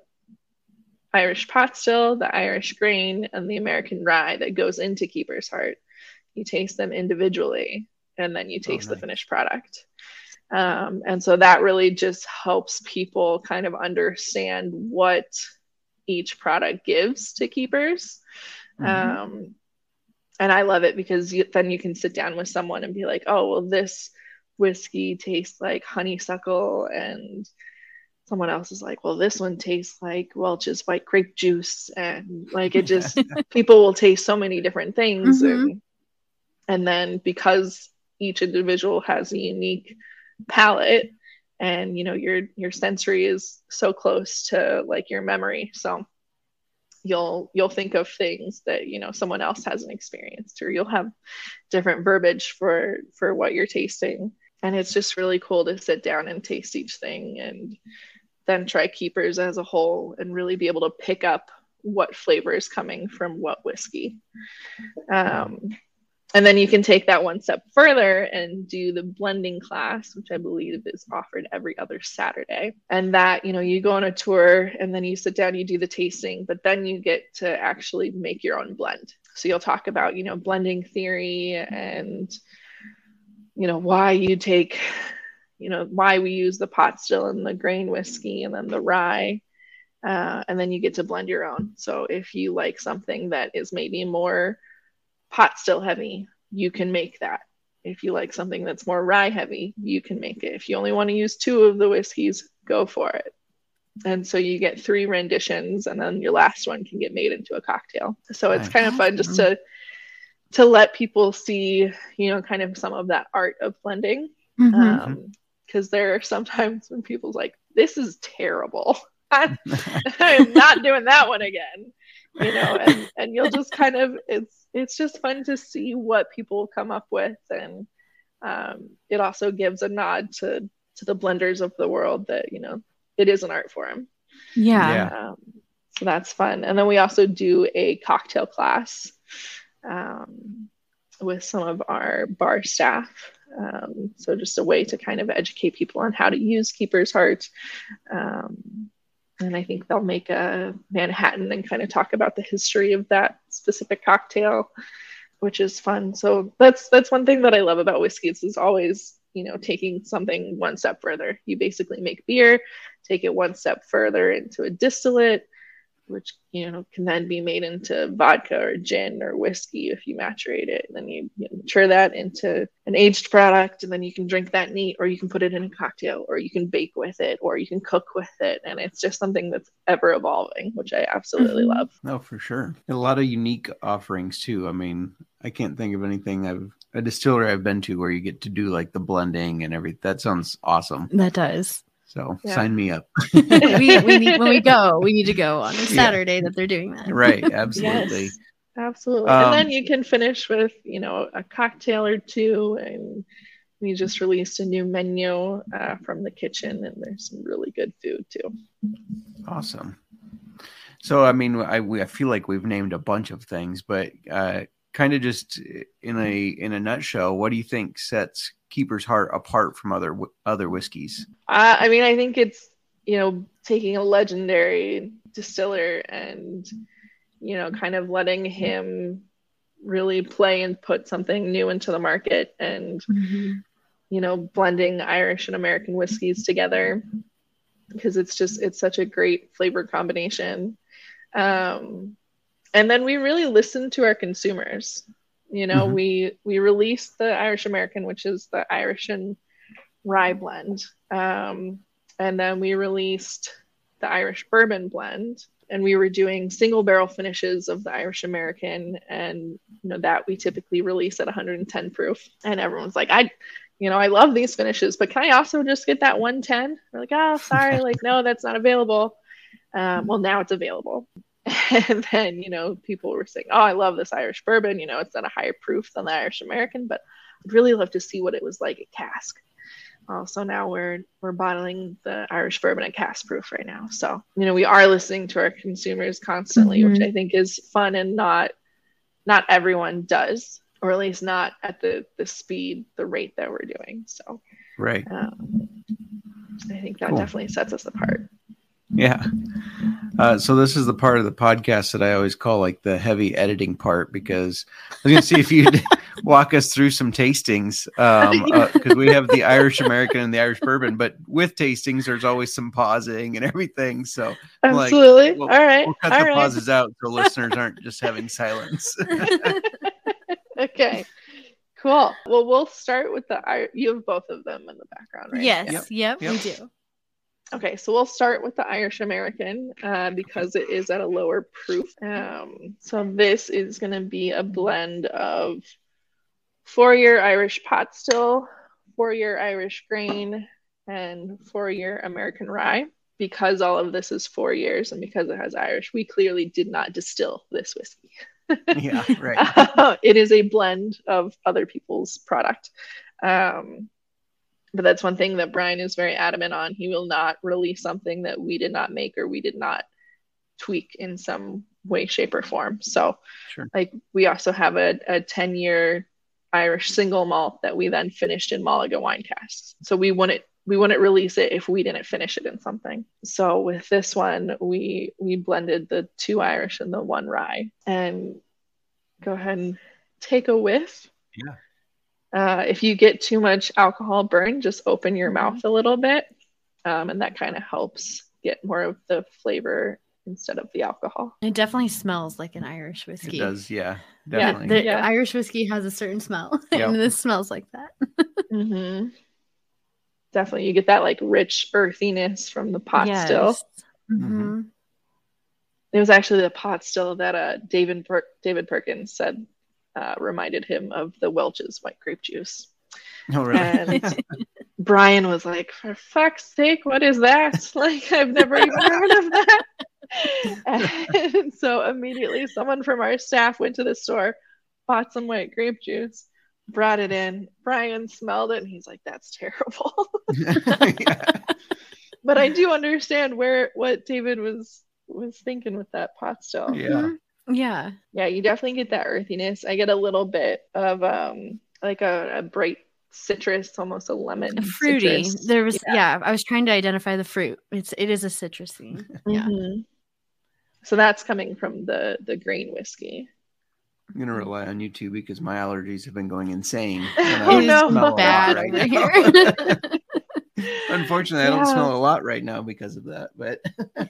Irish pot still, the Irish grain, and the American rye that goes into Keeper's Heart. You taste them individually, and then you taste Oh, the nice. finished product. Um, and so that really just helps people kind of understand what each product gives to Keepers. Mhm. Um, and I love it because you, then you can sit down with someone and be like, oh, well, this whiskey tastes like honeysuckle, and someone else is like, well, this one tastes like Welch's white grape juice. And like, it just, people will taste so many different things. Mhm. And, and then because each individual has a unique palate, and, you know, your, your sensory is so close to like your memory. So you'll, you'll think of things that, you know, someone else hasn't experienced, or you'll have different verbiage for, for what you're tasting. And it's just really cool to sit down and taste each thing, and then try Keepers as a whole and really be able to pick up what flavor is coming from what whiskey. Um, and then you can take that one step further and do the blending class, which I believe is offered every other Saturday. And that, you know, you go on a tour and then you sit down, you do the tasting, but then you get to actually make your own blend. So you'll talk about, you know, blending theory and, you know, why you take, you know, why we use the pot still and the grain whiskey and then the rye. Uh, and then you get to blend your own. So if you like something that is maybe more pot still heavy, you can make that. If you like something that's more rye heavy, you can make it. If you only want to use two of the whiskeys, go for it. And so you get three renditions, and then your last one can get made into a cocktail. So it's Nice. kind of fun just to to let people see, you know, kind of some of that art of blending. Mhm. Um, because there are sometimes when people's like, this is terrible. I, I'm not doing that one again. You know, and, and you'll just kind of, it's it's just fun to see what people come up with. And um, it also gives a nod to to the blenders of the world that, you know, it is an art form. Yeah. Yeah. Um, so that's fun. And then we also do a cocktail class um, with some of our bar staff. Um, so just a way to kind of educate people on how to use Keeper's Heart. Um, and I think they'll make a Manhattan and kind of talk about the history of that specific cocktail, which is fun. So that's that's one thing that I love about whiskey. It's always, you know, taking something one step further. You basically make beer, take it one step further into a distillate, which, you know, can then be made into vodka or gin or whiskey if you macerate it. And then you, you mature that into an aged product, and then you can drink that neat, or you can put it in a cocktail, or you can bake with it, or you can cook with it. And it's just something that's ever evolving, which I absolutely Mhm. love. No, for sure. And a lot of unique offerings too. I mean, I can't think of anything I've a distillery I've been to where you get to do like the blending and everything. That sounds awesome. That does. So Yeah. sign me up. we, we need, when we go, we need to go on a Saturday that they're doing that. Right. Absolutely. Yes, absolutely. Um, and then you can finish with, you know, a cocktail or two. And we just released a new menu uh, from the kitchen, and there's some really good food too. Awesome. So, I mean, I, we, I feel like we've named a bunch of things, but uh, kind of just in a in a nutshell, what do you think sets Keeper's Heart apart from other other whiskeys? Uh, I mean, I think it's, you know, taking a legendary distiller and, you know, kind of letting him really play and put something new into the market, and, Mm-hmm. you know, blending Irish and American whiskeys together, because it's just, it's such a great flavor combination. Um, and then we really listen to our consumers. You know, Mhm. we we released the Irish American, which is the Irish and rye blend. Um, and then we released the Irish bourbon blend, and we were doing single barrel finishes of the Irish American. And, you know, that we typically release at one hundred ten proof. And everyone's like, I, you know, I love these finishes, but can I also just get that one ten? We're like, oh, sorry. Like, no, that's not available. Um, well, now it's available. And then, you know, people were saying, oh, I love this Irish bourbon. You know, it's at a higher proof than the Irish American, but I'd really love to see what it was like at cask. Uh, so now we're we're bottling the Irish bourbon at cask proof right now. So, you know, we are listening to our consumers constantly, Mhm. which I think is fun, and not not everyone does, or at least not at the the speed, the rate that we're doing. So Right. um, I think that Cool. definitely sets us apart. Yeah. Uh, so this is the part of the podcast that I always call like the heavy editing part, because I was going to see if you'd walk us through some tastings, um, because we have the Irish American and the Irish bourbon, but with tastings, there's always some pausing and everything. So I'm like, Absolutely. we'll- all right. we'll cut all the right. pauses out so listeners aren't just having silence. Okay. Cool. Well, we'll start with the Ir- you have both of them in the background, right? Yes. Yep. Yep. Yep. We do. Okay, so we'll start with the Irish American uh, because it is at a lower proof. Um, so this is going to be a blend of four-year Irish pot still, four-year Irish grain, and four-year American rye. Because all of this is four years and because it has Irish, we clearly did not distill this whiskey. Yeah, right. It is a blend of other people's product. Um, but that's one thing that Brian is very adamant on. He will not release something that we did not make or we did not tweak in some way, shape, or form. So Sure. like we also have a, a ten year Irish single malt that we then finished in Malaga wine casks. So we wouldn't we wouldn't release it if we didn't finish it in something. So with this one, we we blended the two Irish and the one rye. And go ahead and take a whiff. Yeah. Uh, if you get too much alcohol burn, just open your Mhm. mouth a little bit. Um, and that kind of helps get more of the flavor instead of the alcohol. It definitely smells like an Irish It whiskey. does. Yeah, Yeah, definitely. The Yeah. Irish whiskey has a certain smell, Yeah. and this smells like that. Mm-hmm. Definitely. You get that like rich earthiness from the pot still. Mm-hmm. It was actually the pot still that uh, David, per- David Perkins said uh, reminded him of the Welch's white grape juice. Oh, really? And Brian was like, for fuck's sake, what is that? Like, I've never even heard of that. And so immediately someone from our staff went to the store, bought some white grape juice, brought it in. Brian smelled it and he's like, that's terrible. Yeah. but I do understand where what David was was thinking with that pot still. Yeah. Yeah. Yeah, you definitely get that earthiness. I get a little bit of um like a, a bright citrus, almost a lemon. Fruity. citrus. There was Yeah. yeah. I was trying to identify the fruit. It's it is a citrusy. Yeah. Mhm. So that's coming from the the grain whiskey. I'm gonna rely on you two because my allergies have been going insane. Oh, and I no. smell a lot Bad right over now. here. Unfortunately, I don't Yeah. smell a lot right now because of that. But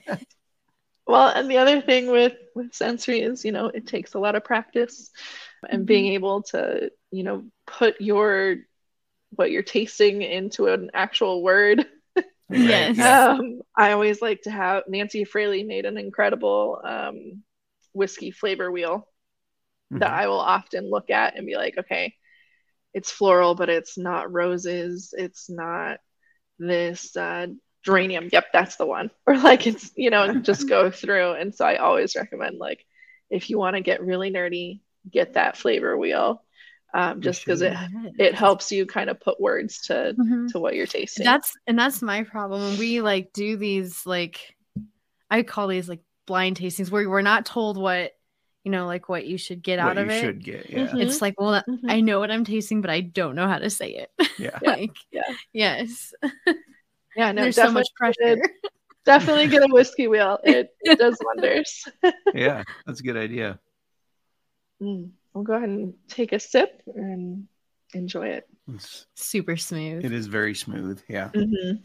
Well, and the other thing with with sensory is, you know, it takes a lot of practice and being able to, you know, put your what you're tasting into an actual word. Yes. yeah. Um, I always like to have Nancy Fraley made an incredible um, whiskey flavor wheel that Mhm. I will often look at and be like, okay, it's floral, but it's not roses. It's not this uh, geranium. Yep, that's the one. Or like it's, you know, just go through. And so I always recommend, like, if you want to get really nerdy, get that flavor wheel, um, just because it it helps you kind of put words to Mhm. to what you're tasting. That's and that's my problem. When we like do these like I call these like blind tastings where we're not told what you know like what you should get What out of you it. should get. Yeah. Mhm. It's like, well, Mhm. I know what I'm tasting, but I don't know how to say it. Yeah. like, Yeah. yes. Yeah, no, There's so much definitely pressure. get- definitely get a whiskey wheel. It, it does wonders. Yeah. That's a good idea. Mm. We'll go ahead and take a sip and enjoy it. It's, Super smooth. it is very smooth. Yeah. Mm-hmm.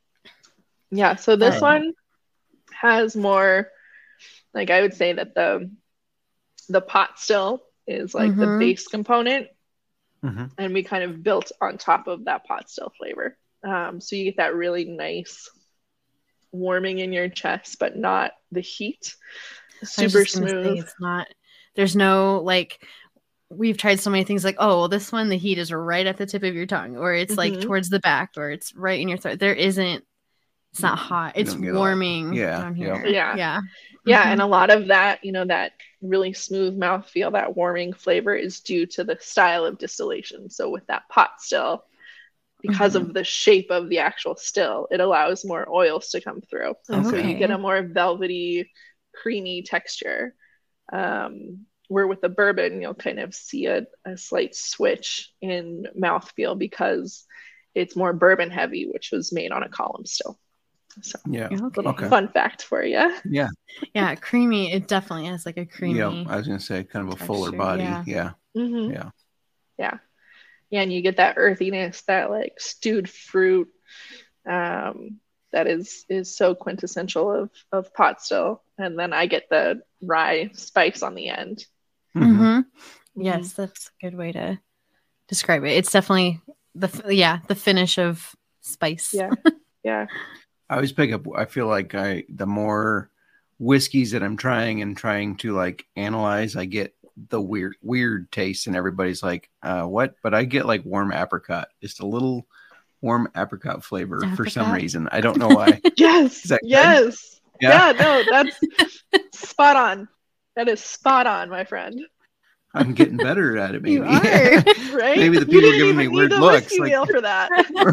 Yeah, so this Alright. one has more, like I would say that the the pot still is like the Mhm. base component, Mhm. and we kind of built on top of that pot still flavor. Um, so you get that really nice warming in your chest, but not the heat. I was Super just gonna say, smooth. it's not. There's no like. We've tried so many things like, oh, well, this one the heat is right at the tip of your tongue, or it's like Mhm. towards the back, or it's right in your throat. There isn't. It's not hot. You It's don't get a lot. warming Yeah, down yeah. here. Yeah. Yeah. Yeah, Mhm. and a lot of that, you know, that really smooth mouthfeel, that warming flavor is due to the style of distillation. So with that pot still, because Mhm. of the shape of the actual still, it allows more oils to come through. And so you Okay. get a more velvety, creamy texture. Um, where with the bourbon, you'll kind of see a, a slight switch in mouthfeel because it's more bourbon heavy, which was made on a column still. So Yeah. Okay. little Okay. fun fact for you. Yeah. Yeah, creamy. It definitely has like a creamy. Yeah. I was gonna say kind of a fuller texture, body. yeah. Yeah. Mm-hmm. Yeah. Yeah. Yeah, and you get that earthiness, that like stewed fruit, um, that is is so quintessential of of pot still. And then I get the rye spice on the end. Mhm. Mm-hmm. Yes, that's a good way to describe it. It's definitely the f- yeah the finish of spice. Yeah. Yeah. I always pick up. I feel like I the more whiskeys that I'm trying and trying to like analyze, I get the weird weird taste, and everybody's like, uh, "What?" But I get like warm apricot, just a little warm apricot flavor for some Apricot? reason. I don't know why. Yes. Is that good? Yes. Yeah. Yeah, no, that's spot on. That is spot on, my friend. I'm getting better at it. Maybe. You are. Right? Maybe the You people didn't giving me even weird need the looks, whiskey like- wheel for that.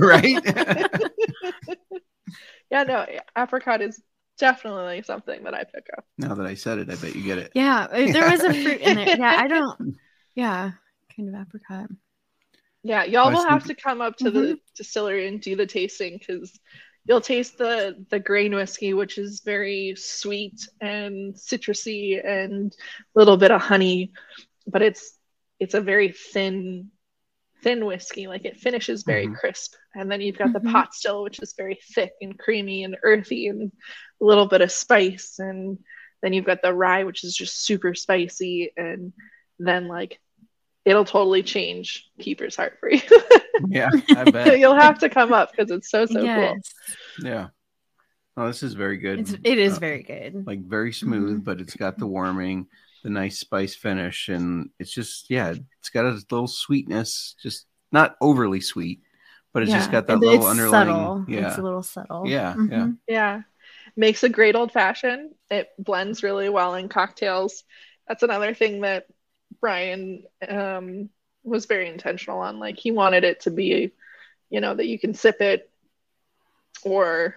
right. Yeah, no, apricot is definitely something that I pick up. Now that I said it, I bet you get it. Yeah, uh, there was a fruit in there. Yeah, I don't. Yeah, kind of apricot. Yeah, y'all I was will have thinking- to come up to the distillery and do the tasting because you'll taste the the grain whiskey, which is very sweet and citrusy and a little bit of honey, but it's it's a very thin thin whiskey. Like it finishes very Mhm. crisp, and then you've got the Mhm. pot still, which is very thick and creamy and earthy and a little bit of spice, and then you've got the rye, which is just super spicy, and then like it'll totally change Keeper's heart for you. Yeah, I bet. You'll have to come up because it's so so yes, Yeah. Oh, this is very good. it's it is Uh, very good. like very smooth, Mm-hmm. but it's got the warming, the nice spice finish, and it's just yeah, it's got a little sweetness, just not overly sweet, but it's just Yeah, got that and little it's underlying. subtle. Yeah, It's a little subtle. yeah, Mhm. yeah. Yeah. Makes a great old fashioned. It blends really well in cocktails. That's another thing that Brian um, was very intentional on. Like he wanted it to be, you know, that you can sip it or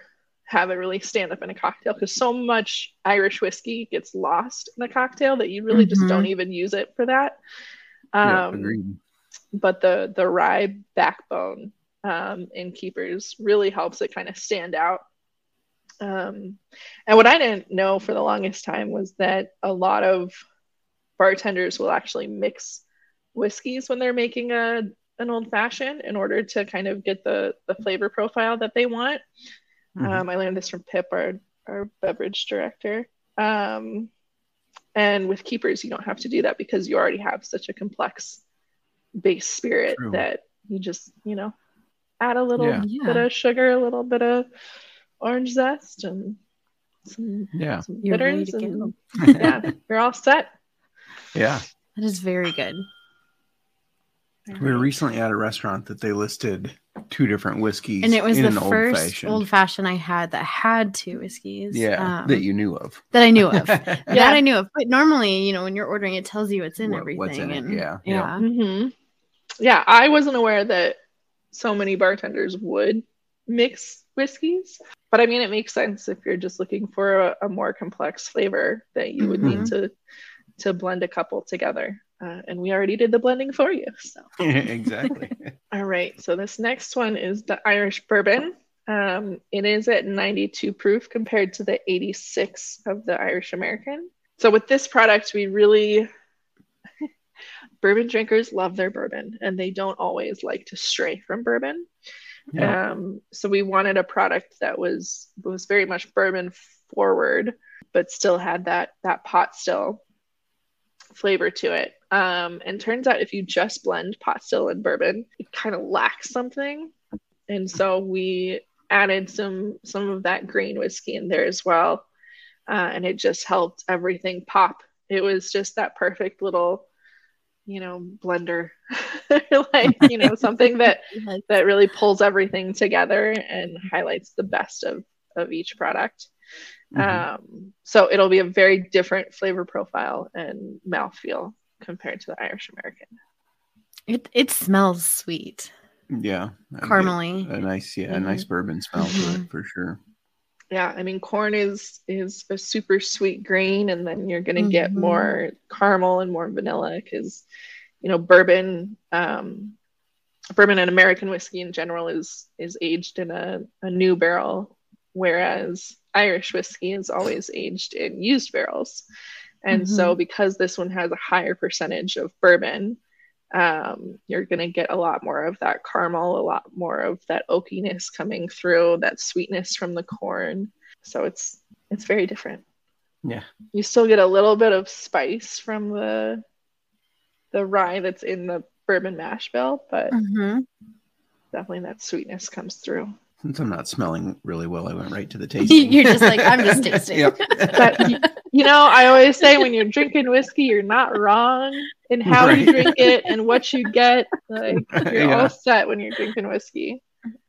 have it really stand up in a cocktail, because so much Irish whiskey gets lost in a cocktail that you really Mm-hmm. just don't even use it for that. Yeah, Um, agreed. but the the rye backbone um, in Keepers really helps it kind of stand out. Um, and what I didn't know for the longest time was that a lot of bartenders will actually mix whiskeys when they're making a an old fashioned in order to kind of get the the flavor profile that they want. Mhm. Um, I learned this from Pip, our our beverage director. Um, and with Keepers, you don't have to do that because you already have such a complex base spirit True. that you just, you know, add a little Yeah. bit Yeah. of sugar, a little bit of orange zest, and some, Yeah. some You're ready bitters, to and go. yeah, you're all set. Yeah. That is very good. We were recently at a restaurant that they listed two different whiskeys, And it was in the an old first fashioned. old fashioned I had that had two whiskeys. Yeah, um, that you knew of. that I knew of. Yeah. That I knew of. But normally, you know, when you're ordering, it tells you what's in What- everything. what's in it, and, yeah, yeah. hmm Yeah, I wasn't aware that so many bartenders would mix whiskeys, but I mean, it makes sense if you're just looking for a, a more complex flavor that you would need to to blend a couple together. Uh, and we already did the blending for you. So, Exactly. all right. So this next one is the Irish bourbon. Um, it is at ninety-two proof compared to the eighty-six of the Irish American. So with this product, we really bourbon drinkers love their bourbon, and they don't always like to stray from bourbon. Yeah. Um, so we wanted a product that was was very much bourbon forward, but still had that that pot still flavor to it. Um, and turns out if you just blend pot still and bourbon, it kind of lacks something. And so we added some some of that grain whiskey in there as well, uh, and it just helped everything pop. It was just that perfect little, you know, blender, like, you know, something that Yes. that really pulls everything together and highlights the best of of each product. Mhm. Um, so it'll be a very different flavor profile and mouthfeel compared to the Irish American. It it smells sweet. Yeah. I get Caramely. A nice, yeah, a Mhm. nice bourbon smell to Mhm. it for sure. Yeah, I mean, corn is is a super sweet grain, and then you're gonna get Mhm. more caramel and more vanilla because, you know, bourbon, um, bourbon and American whiskey in general is is aged in a, a new barrel, whereas Irish whiskey is always aged in used barrels. And so because this one has a higher percentage of bourbon, um, you're going to get a lot more of that caramel, a lot more of that oakiness coming through, that sweetness from the corn. So it's it's very different. Yeah. You still get a little bit of spice from the the rye that's in the bourbon mash bill, but Mhm. definitely that sweetness comes through. Since I'm not smelling really well, I went right to the tasting. You're just like, I'm just tasting. Yep. But y- you know, I always say when you're drinking whiskey, you're not wrong in how you Right. drink it and what you get. Like, you're Yeah. all set when you're drinking whiskey.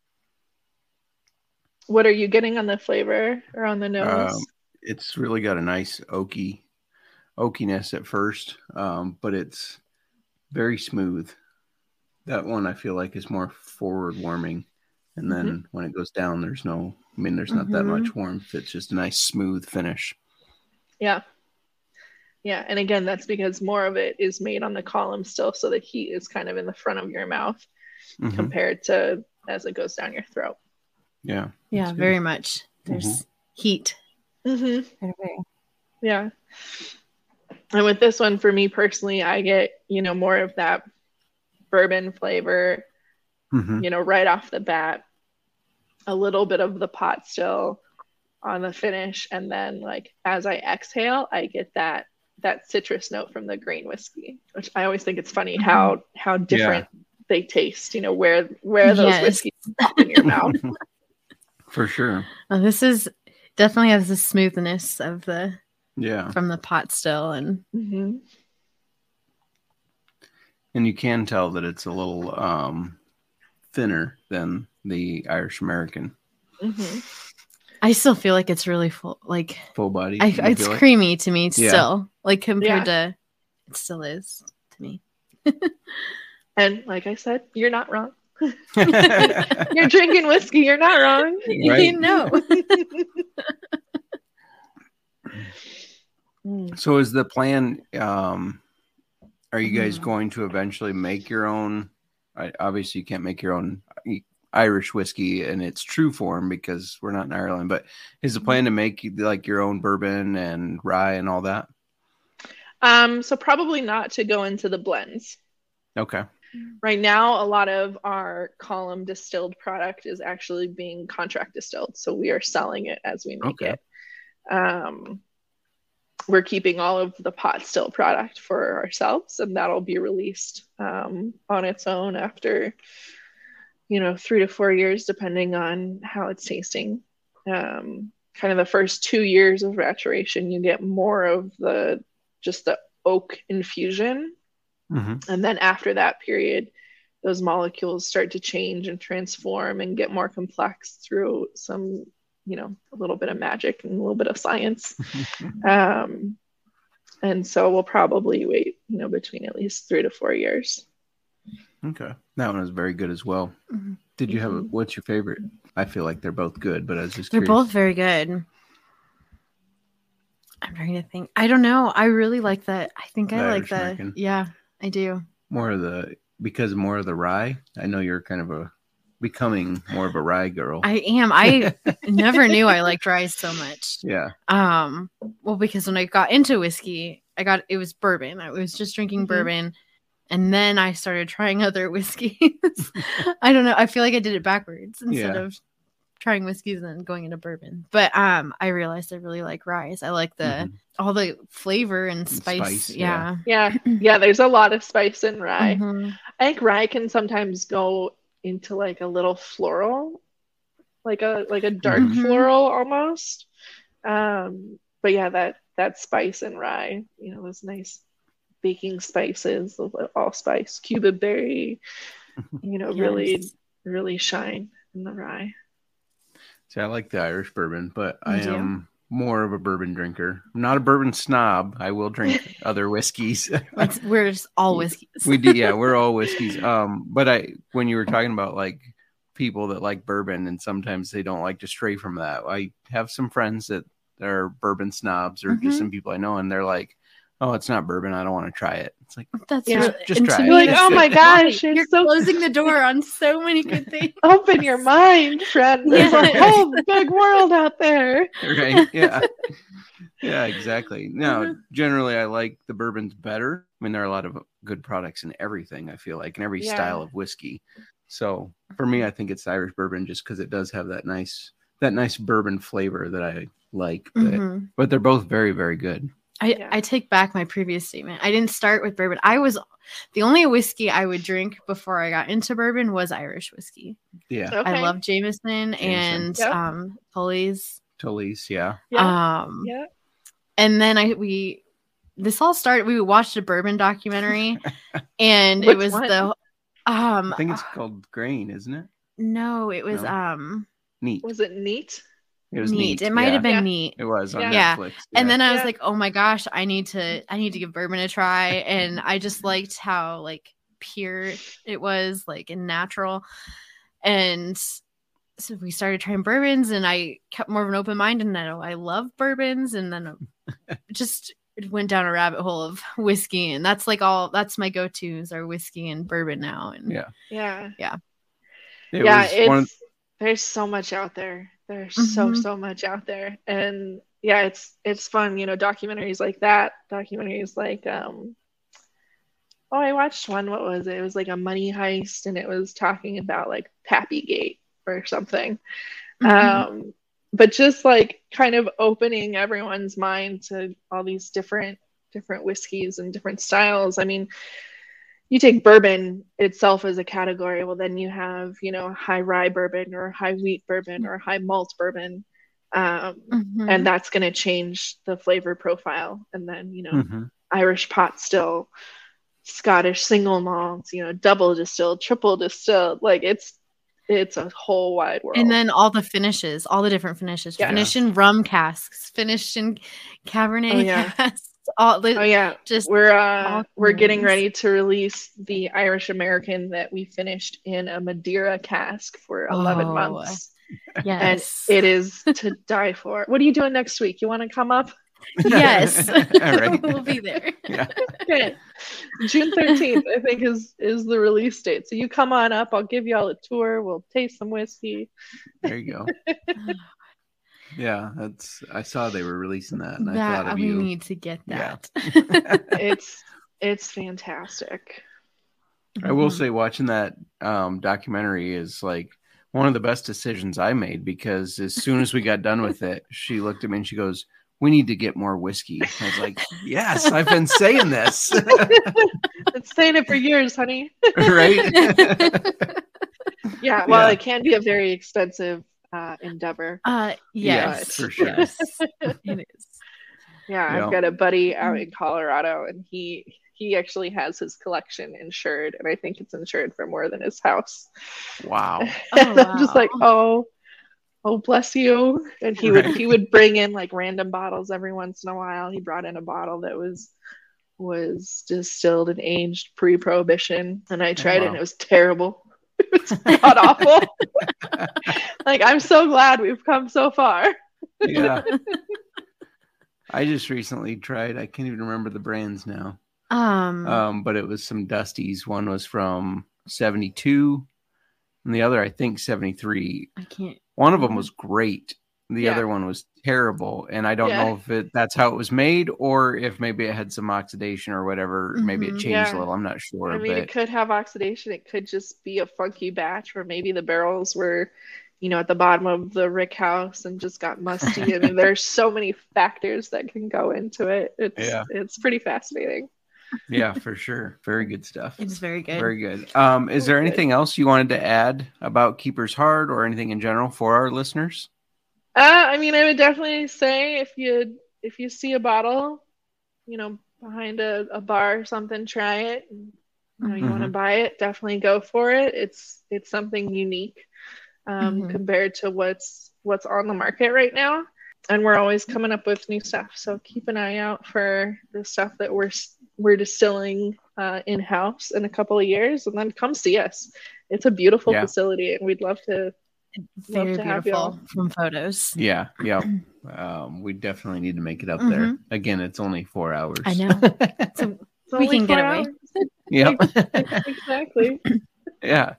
What are you getting on the flavor or on the nose? Um, it's really got a nice oaky oakiness at first, um, but it's very smooth. That one I feel like is more forward warming, and then Mm-hmm. when it goes down, there's no. I mean, there's not that Mhm. much warmth. It's just a nice smooth finish. Yeah. Yeah. And again, that's because more of it is made on the column still. So the heat is kind of in the front of your mouth Mhm. compared to as it goes down your throat. Yeah. Yeah, That's good. very much. There's heat. Mm-hmm. Right away. Yeah. And with this one, for me personally, I get, you know, more of that bourbon flavor, Mhm. you know, right off the bat, a little bit of the pot still on the finish. And then like, as I exhale, I get that, that citrus note from the grain whiskey, which I always think it's funny how, how different they taste, you know, where, where those Yes. whiskeys pop in your mouth. For sure. Oh, this is definitely has the smoothness of the Yeah. from the pot still, and Mm-hmm. And you can tell that it's a little um, thinner than the Irish American. Mm-hmm. I still feel like it's really full. Like Full body. I, you it's feel like? creamy to me Yeah. still. Like compared to, it still is to me. And like I said, you're not wrong. You're drinking whiskey. You're not wrong. Right. No. So is the plan, um, are you guys Mm. going to eventually make your own? I, obviously, you can't make your own Irish whiskey in its true form because we're not in Ireland. But is the plan to make like your own bourbon and rye and all that? Um, so probably not to go into the blends. Okay. Right now, a lot of our column distilled product is actually being contract distilled. So we are selling it as we make Okay. it. Um, we're keeping all of the pot still product for ourselves, and that'll be released um, on its own after, you know, three to four years, depending on how it's tasting. Um, kind of the first two years of maturation, you get more of the just the oak infusion. Mm-hmm. And then after that period, those molecules start to change and transform and get more complex through some, you know, a little bit of magic and a little bit of science. um, and so we'll probably wait, you know, between at least three to four years. Okay. That one was very good as well. Mm-hmm. Did you have a, what's your favorite? I feel like they're both good, but I was just They're curious. both very good. I'm trying to think. I don't know. I really like that. I think I The like Irish the. American. Yeah, I do. More of the, because more of the rye. I know you're kind of a, becoming more of a rye girl. I am. I never knew I liked rye so much. yeah. Um, well, because when I got into whiskey, I got it was bourbon. I was just drinking Mhm. bourbon, and then I started trying other whiskeys. I don't know. I feel like I did it backwards instead Yeah. of trying whiskeys and then going into bourbon. But um, I realized I really like rye. I like the Mhm. all the flavor and spice. spice, yeah. yeah. Yeah. Yeah. There's a lot of spice in rye. Mhm. I think rye can sometimes go into like a little floral, like a like a dark Mhm. floral almost. Um, but yeah, that that spice in rye, you know, those nice baking spices, the allspice, Cuba berry, you know, really Yes. really shine in the rye. See, I like the Irish bourbon, but You I do? am more of a bourbon drinker. I'm not a bourbon snob. I will drink other whiskeys. It's, we're just all whiskeys. we do, yeah, we're all whiskeys. Um, but I, when you were talking about like people that like bourbon and sometimes they don't like to stray from that, I have some friends that are bourbon snobs or Mhm. just some people I know, and they're like, "Oh, it's not bourbon. I don't want to try it." It's like, That's Yeah. really, Just and try to it. me, You're like, It's oh good. my gosh, You're it's so closing the door on so many good things. open your mind, friend. There's a Yes. whole big world out there. right? Yeah, yeah, exactly. Now, Mhm. generally, I like the bourbons better. I mean, there are a lot of good products in everything. I feel like in every Yeah. style of whiskey. So for me, I think it's Irish bourbon just because it does have that nice that nice bourbon flavor that I like. But, Mhm. but they're both very, very good. I, Yeah. I take back my previous statement. I didn't start with bourbon. I was the only whiskey I would drink before I got into bourbon was Irish whiskey. Yeah, Okay. I love Jameson, and Yep. um Tully's. Tully's. Yeah, Yeah. Um yeah. and then I we this all started we watched a bourbon documentary and it Which was one? the um I think it's called Grain, isn't it? no, it was No? um Neat. Was it neat? It was neat. neat. It might yeah. have been Yeah. neat. It was on Yeah. Netflix. And then I was Yeah. like, oh my gosh, I need to I need to give bourbon a try. And I just liked how like pure it was, like and natural. And so we started trying bourbons and I kept more of an open mind and I I love bourbons and then just it went down a rabbit hole of whiskey and that's like all that's my go-tos are whiskey and bourbon now. And Yeah. Yeah. it yeah, was it's one of, there's so much out there. There's so Mhm. so much out there, and yeah, it's it's fun. You know, documentaries like that. Documentaries like um. Oh, I watched one. What was it? It was like a money heist, and it was talking about like Pappygate or something. Mhm. Um, but just like kind of opening everyone's mind to all these different different whiskeys and different styles. I mean, you take bourbon itself as a category, well, then you have, you know, high rye bourbon or high wheat bourbon or high malt bourbon. Um, Mhm. and that's going to change the flavor profile. And then, you know, Mhm. Irish pot still, Scottish single malts, you know, double distilled, triple distilled. Like it's, it's a whole wide world. And then all the finishes, all the different finishes, Yeah. finished in rum casks, finished in Cabernet Oh, yeah. casks. all, Oh yeah, just we're uh, all we're getting names. ready to release the Irish American that we finished in a Madeira cask for eleven Oh, months, and yes. it is to die for. What are you doing next week? You want to come up? Yes. All right. We'll be there. Yeah. Okay, June thirteenth, I think is is the release date. So you come on up. I'll give you all a tour. We'll taste some whiskey. There you go. Yeah, that's. I saw they were releasing that, and I That thought of we you. need to get Yeah. that. It's it's fantastic. I will Mhm. say, watching that um, documentary is like one of the best decisions I made, because as soon as we got done with it, she looked at me and she goes, "We need to get more whiskey." I was like, "Yes, I've been saying this." Been saying it for years, honey. Right? Yeah, well, Yeah. it can be a very expensive uh, endeavor. Uh, Yeah, yes, for sure. Yes, it is. Yeah, Yeah. I've got a buddy out in Colorado, and he he actually has his collection insured, and I think it's insured for more than his house. Wow. And Oh, I'm just wow. like, oh, oh, bless you. And he would Right. he would bring in like random bottles every once in a while. He brought in a bottle that was was distilled and aged pre-prohibition, and I tried it, wow. and it was terrible. It was god awful. Like, I'm so glad we've come so far. Yeah. I just recently tried. I can't even remember the brands now. Um, Um, but it was some Dusties. One was from seventy-two, and the other, I think, seventy-three. I can't. One of them was great. The Yeah. other one was terrible, and I don't Yeah. know if it that's how it was made, or if maybe it had some oxidation or whatever. Maybe it Mhm. changed Yeah. a little. I'm not sure. I mean, but it could have oxidation. It could just be a funky batch, or maybe the barrels were, you know, at the bottom of the rick house and just got musty. I mean, there's so many factors that can go into it. It's Yeah. it's pretty fascinating. yeah, for sure. Very good stuff. It's very good. Very good. Um, is there Good. anything else you wanted to add about Keeper's Heart, or anything in general for our listeners? Uh, I mean, I would definitely say if you if you see a bottle, you know, behind a, a bar or something, try it. And, you know, you want to Mhm. buy it, definitely go for it. It's it's something unique um, Mhm. compared to what's what's on the market right now. And we're always coming up with new stuff, so keep an eye out for the stuff that we're we're distilling uh, in house in a couple of years, and then come see us. It's a beautiful Yeah. facility, and we'd love to. Very Love to have beautiful y'all. from photos. Yeah, yeah. Um, we definitely need to make it up Mhm. there. Again, it's only four hours. I know. So It's We only can get four away. hours. Yep. Exactly. Yeah.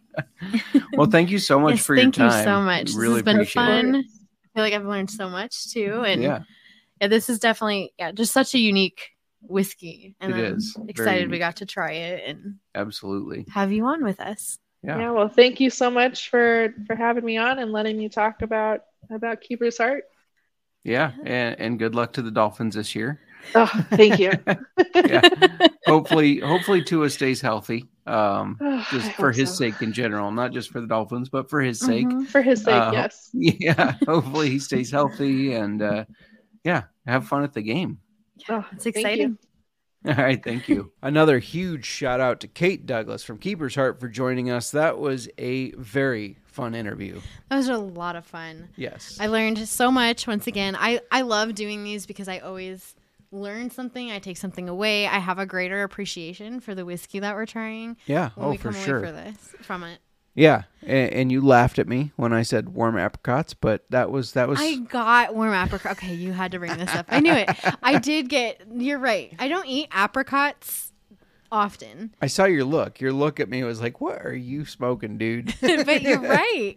Well, thank you so much yes, for your thank time. you so much. Really this has been appreciate fun. it. I feel like I've learned so much too, and yeah, Yeah, this is definitely yeah, just such a unique whiskey, and It I'm is. Very excited we unique. got to try it and absolutely. have you on with us. Yeah. Yeah. Well, thank you so much for for having me on and letting me talk about about Keeper's Heart. Yeah. And, and good luck to the Dolphins this year. Oh, thank you. Yeah. Hopefully, hopefully Tua stays healthy. Um, Oh, I just for hope his so. sake in general, not just for the Dolphins, but for his sake. Mhm. For his sake, Uh, yes. Yeah. Hopefully he stays healthy, and uh, yeah, have fun at the game. Oh, It's thank you. exciting. All right, thank you. Another huge shout out to Kate Douglas from Keeper's Heart for joining us. That was a very fun interview. That was a lot of fun. Yes. I learned so much. Once again, I, I love doing these because I always learn something. I take something away. I have a greater appreciation for the whiskey that we're trying Yeah. when Oh, we for come sure. away for this, from it. Yeah, and, and you laughed at me when I said warm apricots, but that was that was I got warm apricot. Okay, you had to bring this up. I knew it. I did get, you're right. I don't eat apricots often, I saw your look. Your look at me was like, "What are you smoking, dude?" but you're right.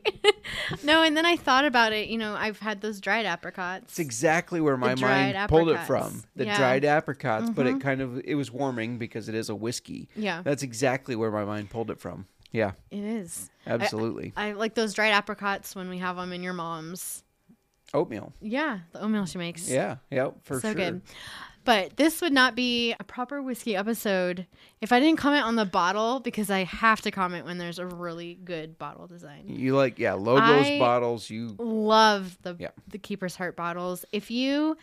No, and then I thought about it. You know, I've had those dried apricots. It's exactly where my dried mind pulled it apricots. from. The Yeah. dried apricots, but it Mhm. kind of it was warming because it is a whiskey. Yeah, That's exactly where my mind pulled it from. Yeah, it is. absolutely. I like those dried apricots when we have them in your mom's. Oatmeal. Yeah, the oatmeal she makes. Yeah, yep, for so sure. good. But this would not be a proper whiskey episode if I didn't comment on the bottle, because I have to comment when there's a really good bottle design. You like, yeah, logos, I- bottles. You Love the Yeah. the Keeper's Heart bottles. If you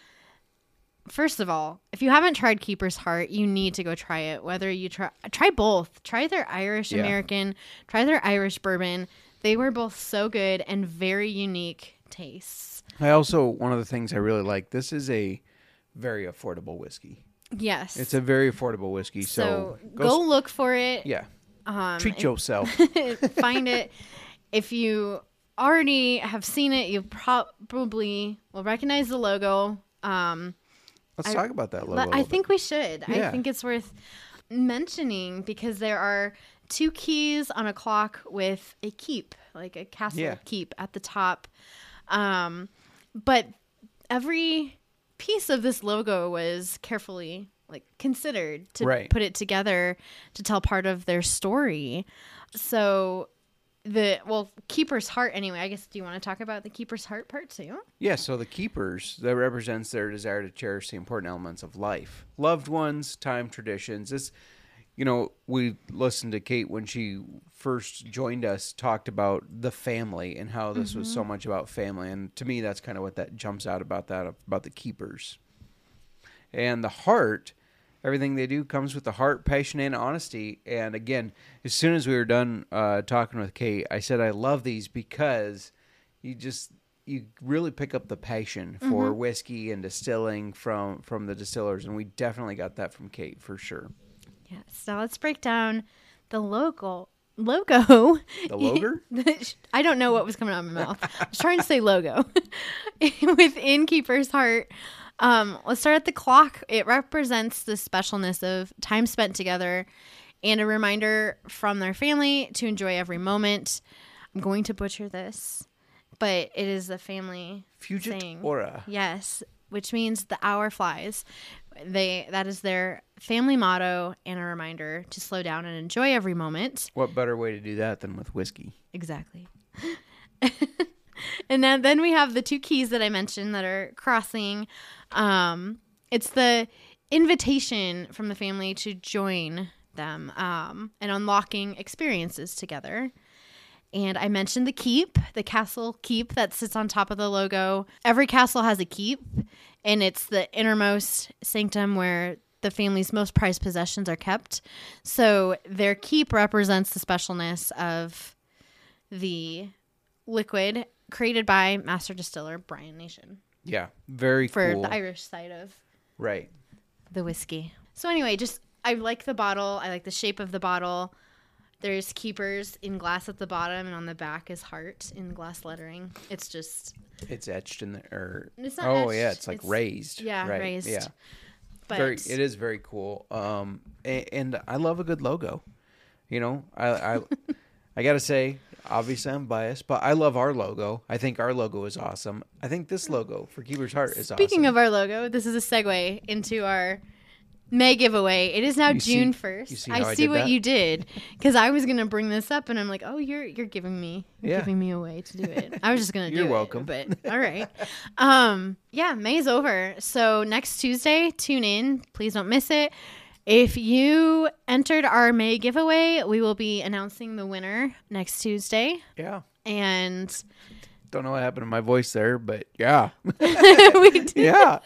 First of all, if you haven't tried Keeper's Heart, you need to go try it. Whether you try try both. Try their Irish Yeah. American, try their Irish bourbon. They were both so good and very unique tastes. I also, one of the things I really like, this is a very affordable whiskey. Yes. It's a very affordable whiskey. So, So, go, s- look for it. Yeah. Um, Treat and- yourself. Find it. If you already have seen it, you probably will recognize the logo. Um, Let's I- talk about that logo. But a I little think we should. Yeah. I think it's worth mentioning because there are two keys on a clock with a keep, like a castle Yeah. keep at the top. Um, but every piece of this logo was carefully like considered to Right. put it together to tell part of their story. So the well, Keeper's Heart anyway. I guess do you want to talk about the Keeper's Heart part too? Yeah, so the keepers, that represents their desire to cherish the important elements of life. Loved ones, time, traditions. This, you know, we listened to Kate when she first joined us, talked about the family and how this was so much about family. And to me, that's kind of what that jumps out about that, about the keepers. And the heart, everything they do comes with the heart, passion, and honesty. And again, as soon as we were done uh, talking with Kate, I said I love these because you just you really pick up the passion for whiskey and distilling from from the distillers, and we definitely got that from Kate for sure. Yeah. So let's break down the logo. Logo. The logo? I don't know what was coming out of my mouth. I was trying to say logo. Within Keeper's Heart. Um, let's start at the clock. It represents the specialness of time spent together and a reminder from their family to enjoy every moment. I'm going to butcher this, but it is a family Fugit saying. ora. Yes, which means the hour flies. They that is their family motto and a reminder to slow down and enjoy every moment. What better way to do that than with whiskey? Exactly. And then, then we have the two keys that I mentioned that are crossing. Um, it's the invitation from the family to join them um, and unlocking experiences together. And I mentioned the keep, the castle keep that sits on top of the logo. Every castle has a keep, and it's the innermost sanctum where the family's most prized possessions are kept. So their keep represents the specialness of the liquid created by master distiller Brian Nation Yeah, very for cool. the Irish side of Right. the whiskey. So anyway, just I like the bottle. I like the shape of the bottle. There's keepers in glass at the bottom, and on the back is heart in glass lettering. It's just It's etched in there. Or, It's not oh, etched, yeah, it's like it's- raised. yeah, right. raised. Yeah. but Very, it is very cool. Um, and, and I love a good logo. You know, I I, I got to say, obviously I'm biased, but I love our logo. I think our logo is awesome. I think this logo for Keeper's Heart is Speaking awesome. of our logo, this is a segue into our May giveaway. It is now You see- June you first. see I how I see did what that? you did because I was gonna bring this up, and I'm like, oh, you're you're giving me you're Yeah. giving me a way to do it. I was just gonna do You're it. welcome. But all right, um, yeah, May's over. So next Tuesday, tune in. Please don't miss it. If you entered our May giveaway, we will be announcing the winner next Tuesday, Yeah. and Don't know what happened to my voice there, but yeah. we did yeah.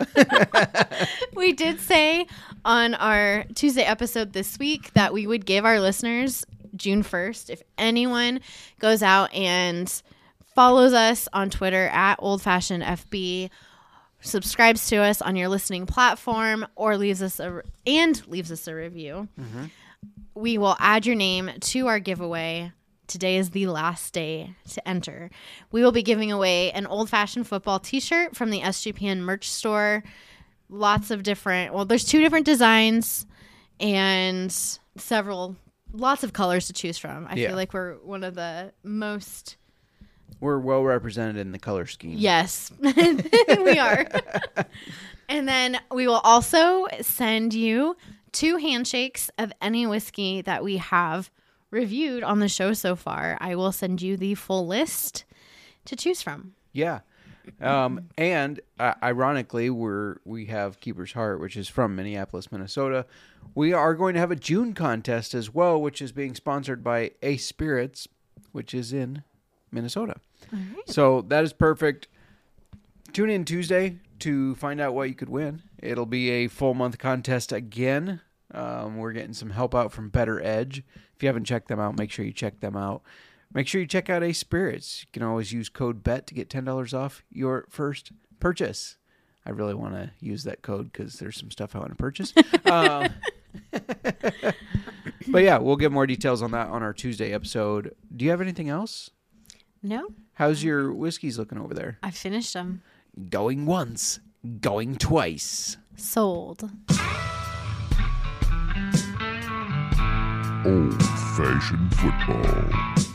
We did say on our Tuesday episode this week that we would give our listeners June first. If anyone goes out and follows us on Twitter at Old Fashioned F B, subscribes to us on your listening platform, or leaves us a and leaves us a review, we will add your name to our giveaway. Today is the last day to enter. We will be giving away an Old Fashioned Football t-shirt from the S G P N merch store. Lots of different, well, there's two different designs and several, lots of colors to choose from. I Yeah. feel like we're one of the most, We're well represented in the color scheme. yes, we are. And then we will also send you two handshakes of any whiskey that we have reviewed on the show so far. I will send you the full list to choose from. Yeah. Um, and uh, ironically, we're we have Keeper's Heart, which is from Minneapolis, Minnesota. We are going to have a June contest as well, which is being sponsored by Ace Spirits, which is in Minnesota. So that is perfect. Tune in Tuesday to find out what you could win. It'll be a full month contest again. Um, we're getting some help out from Better Edge. If you haven't checked them out, make sure you check them out. Make sure you check out Ace Spirits. You can always use code B E T to get ten dollars off your first purchase. I really want to use that code because there's some stuff I want to purchase. uh, but yeah, we'll get more details on that on our Tuesday episode. Do you have anything else? No. How's your whiskeys looking over there? I finished them. Going once, going twice. Sold. Old-fashioned football.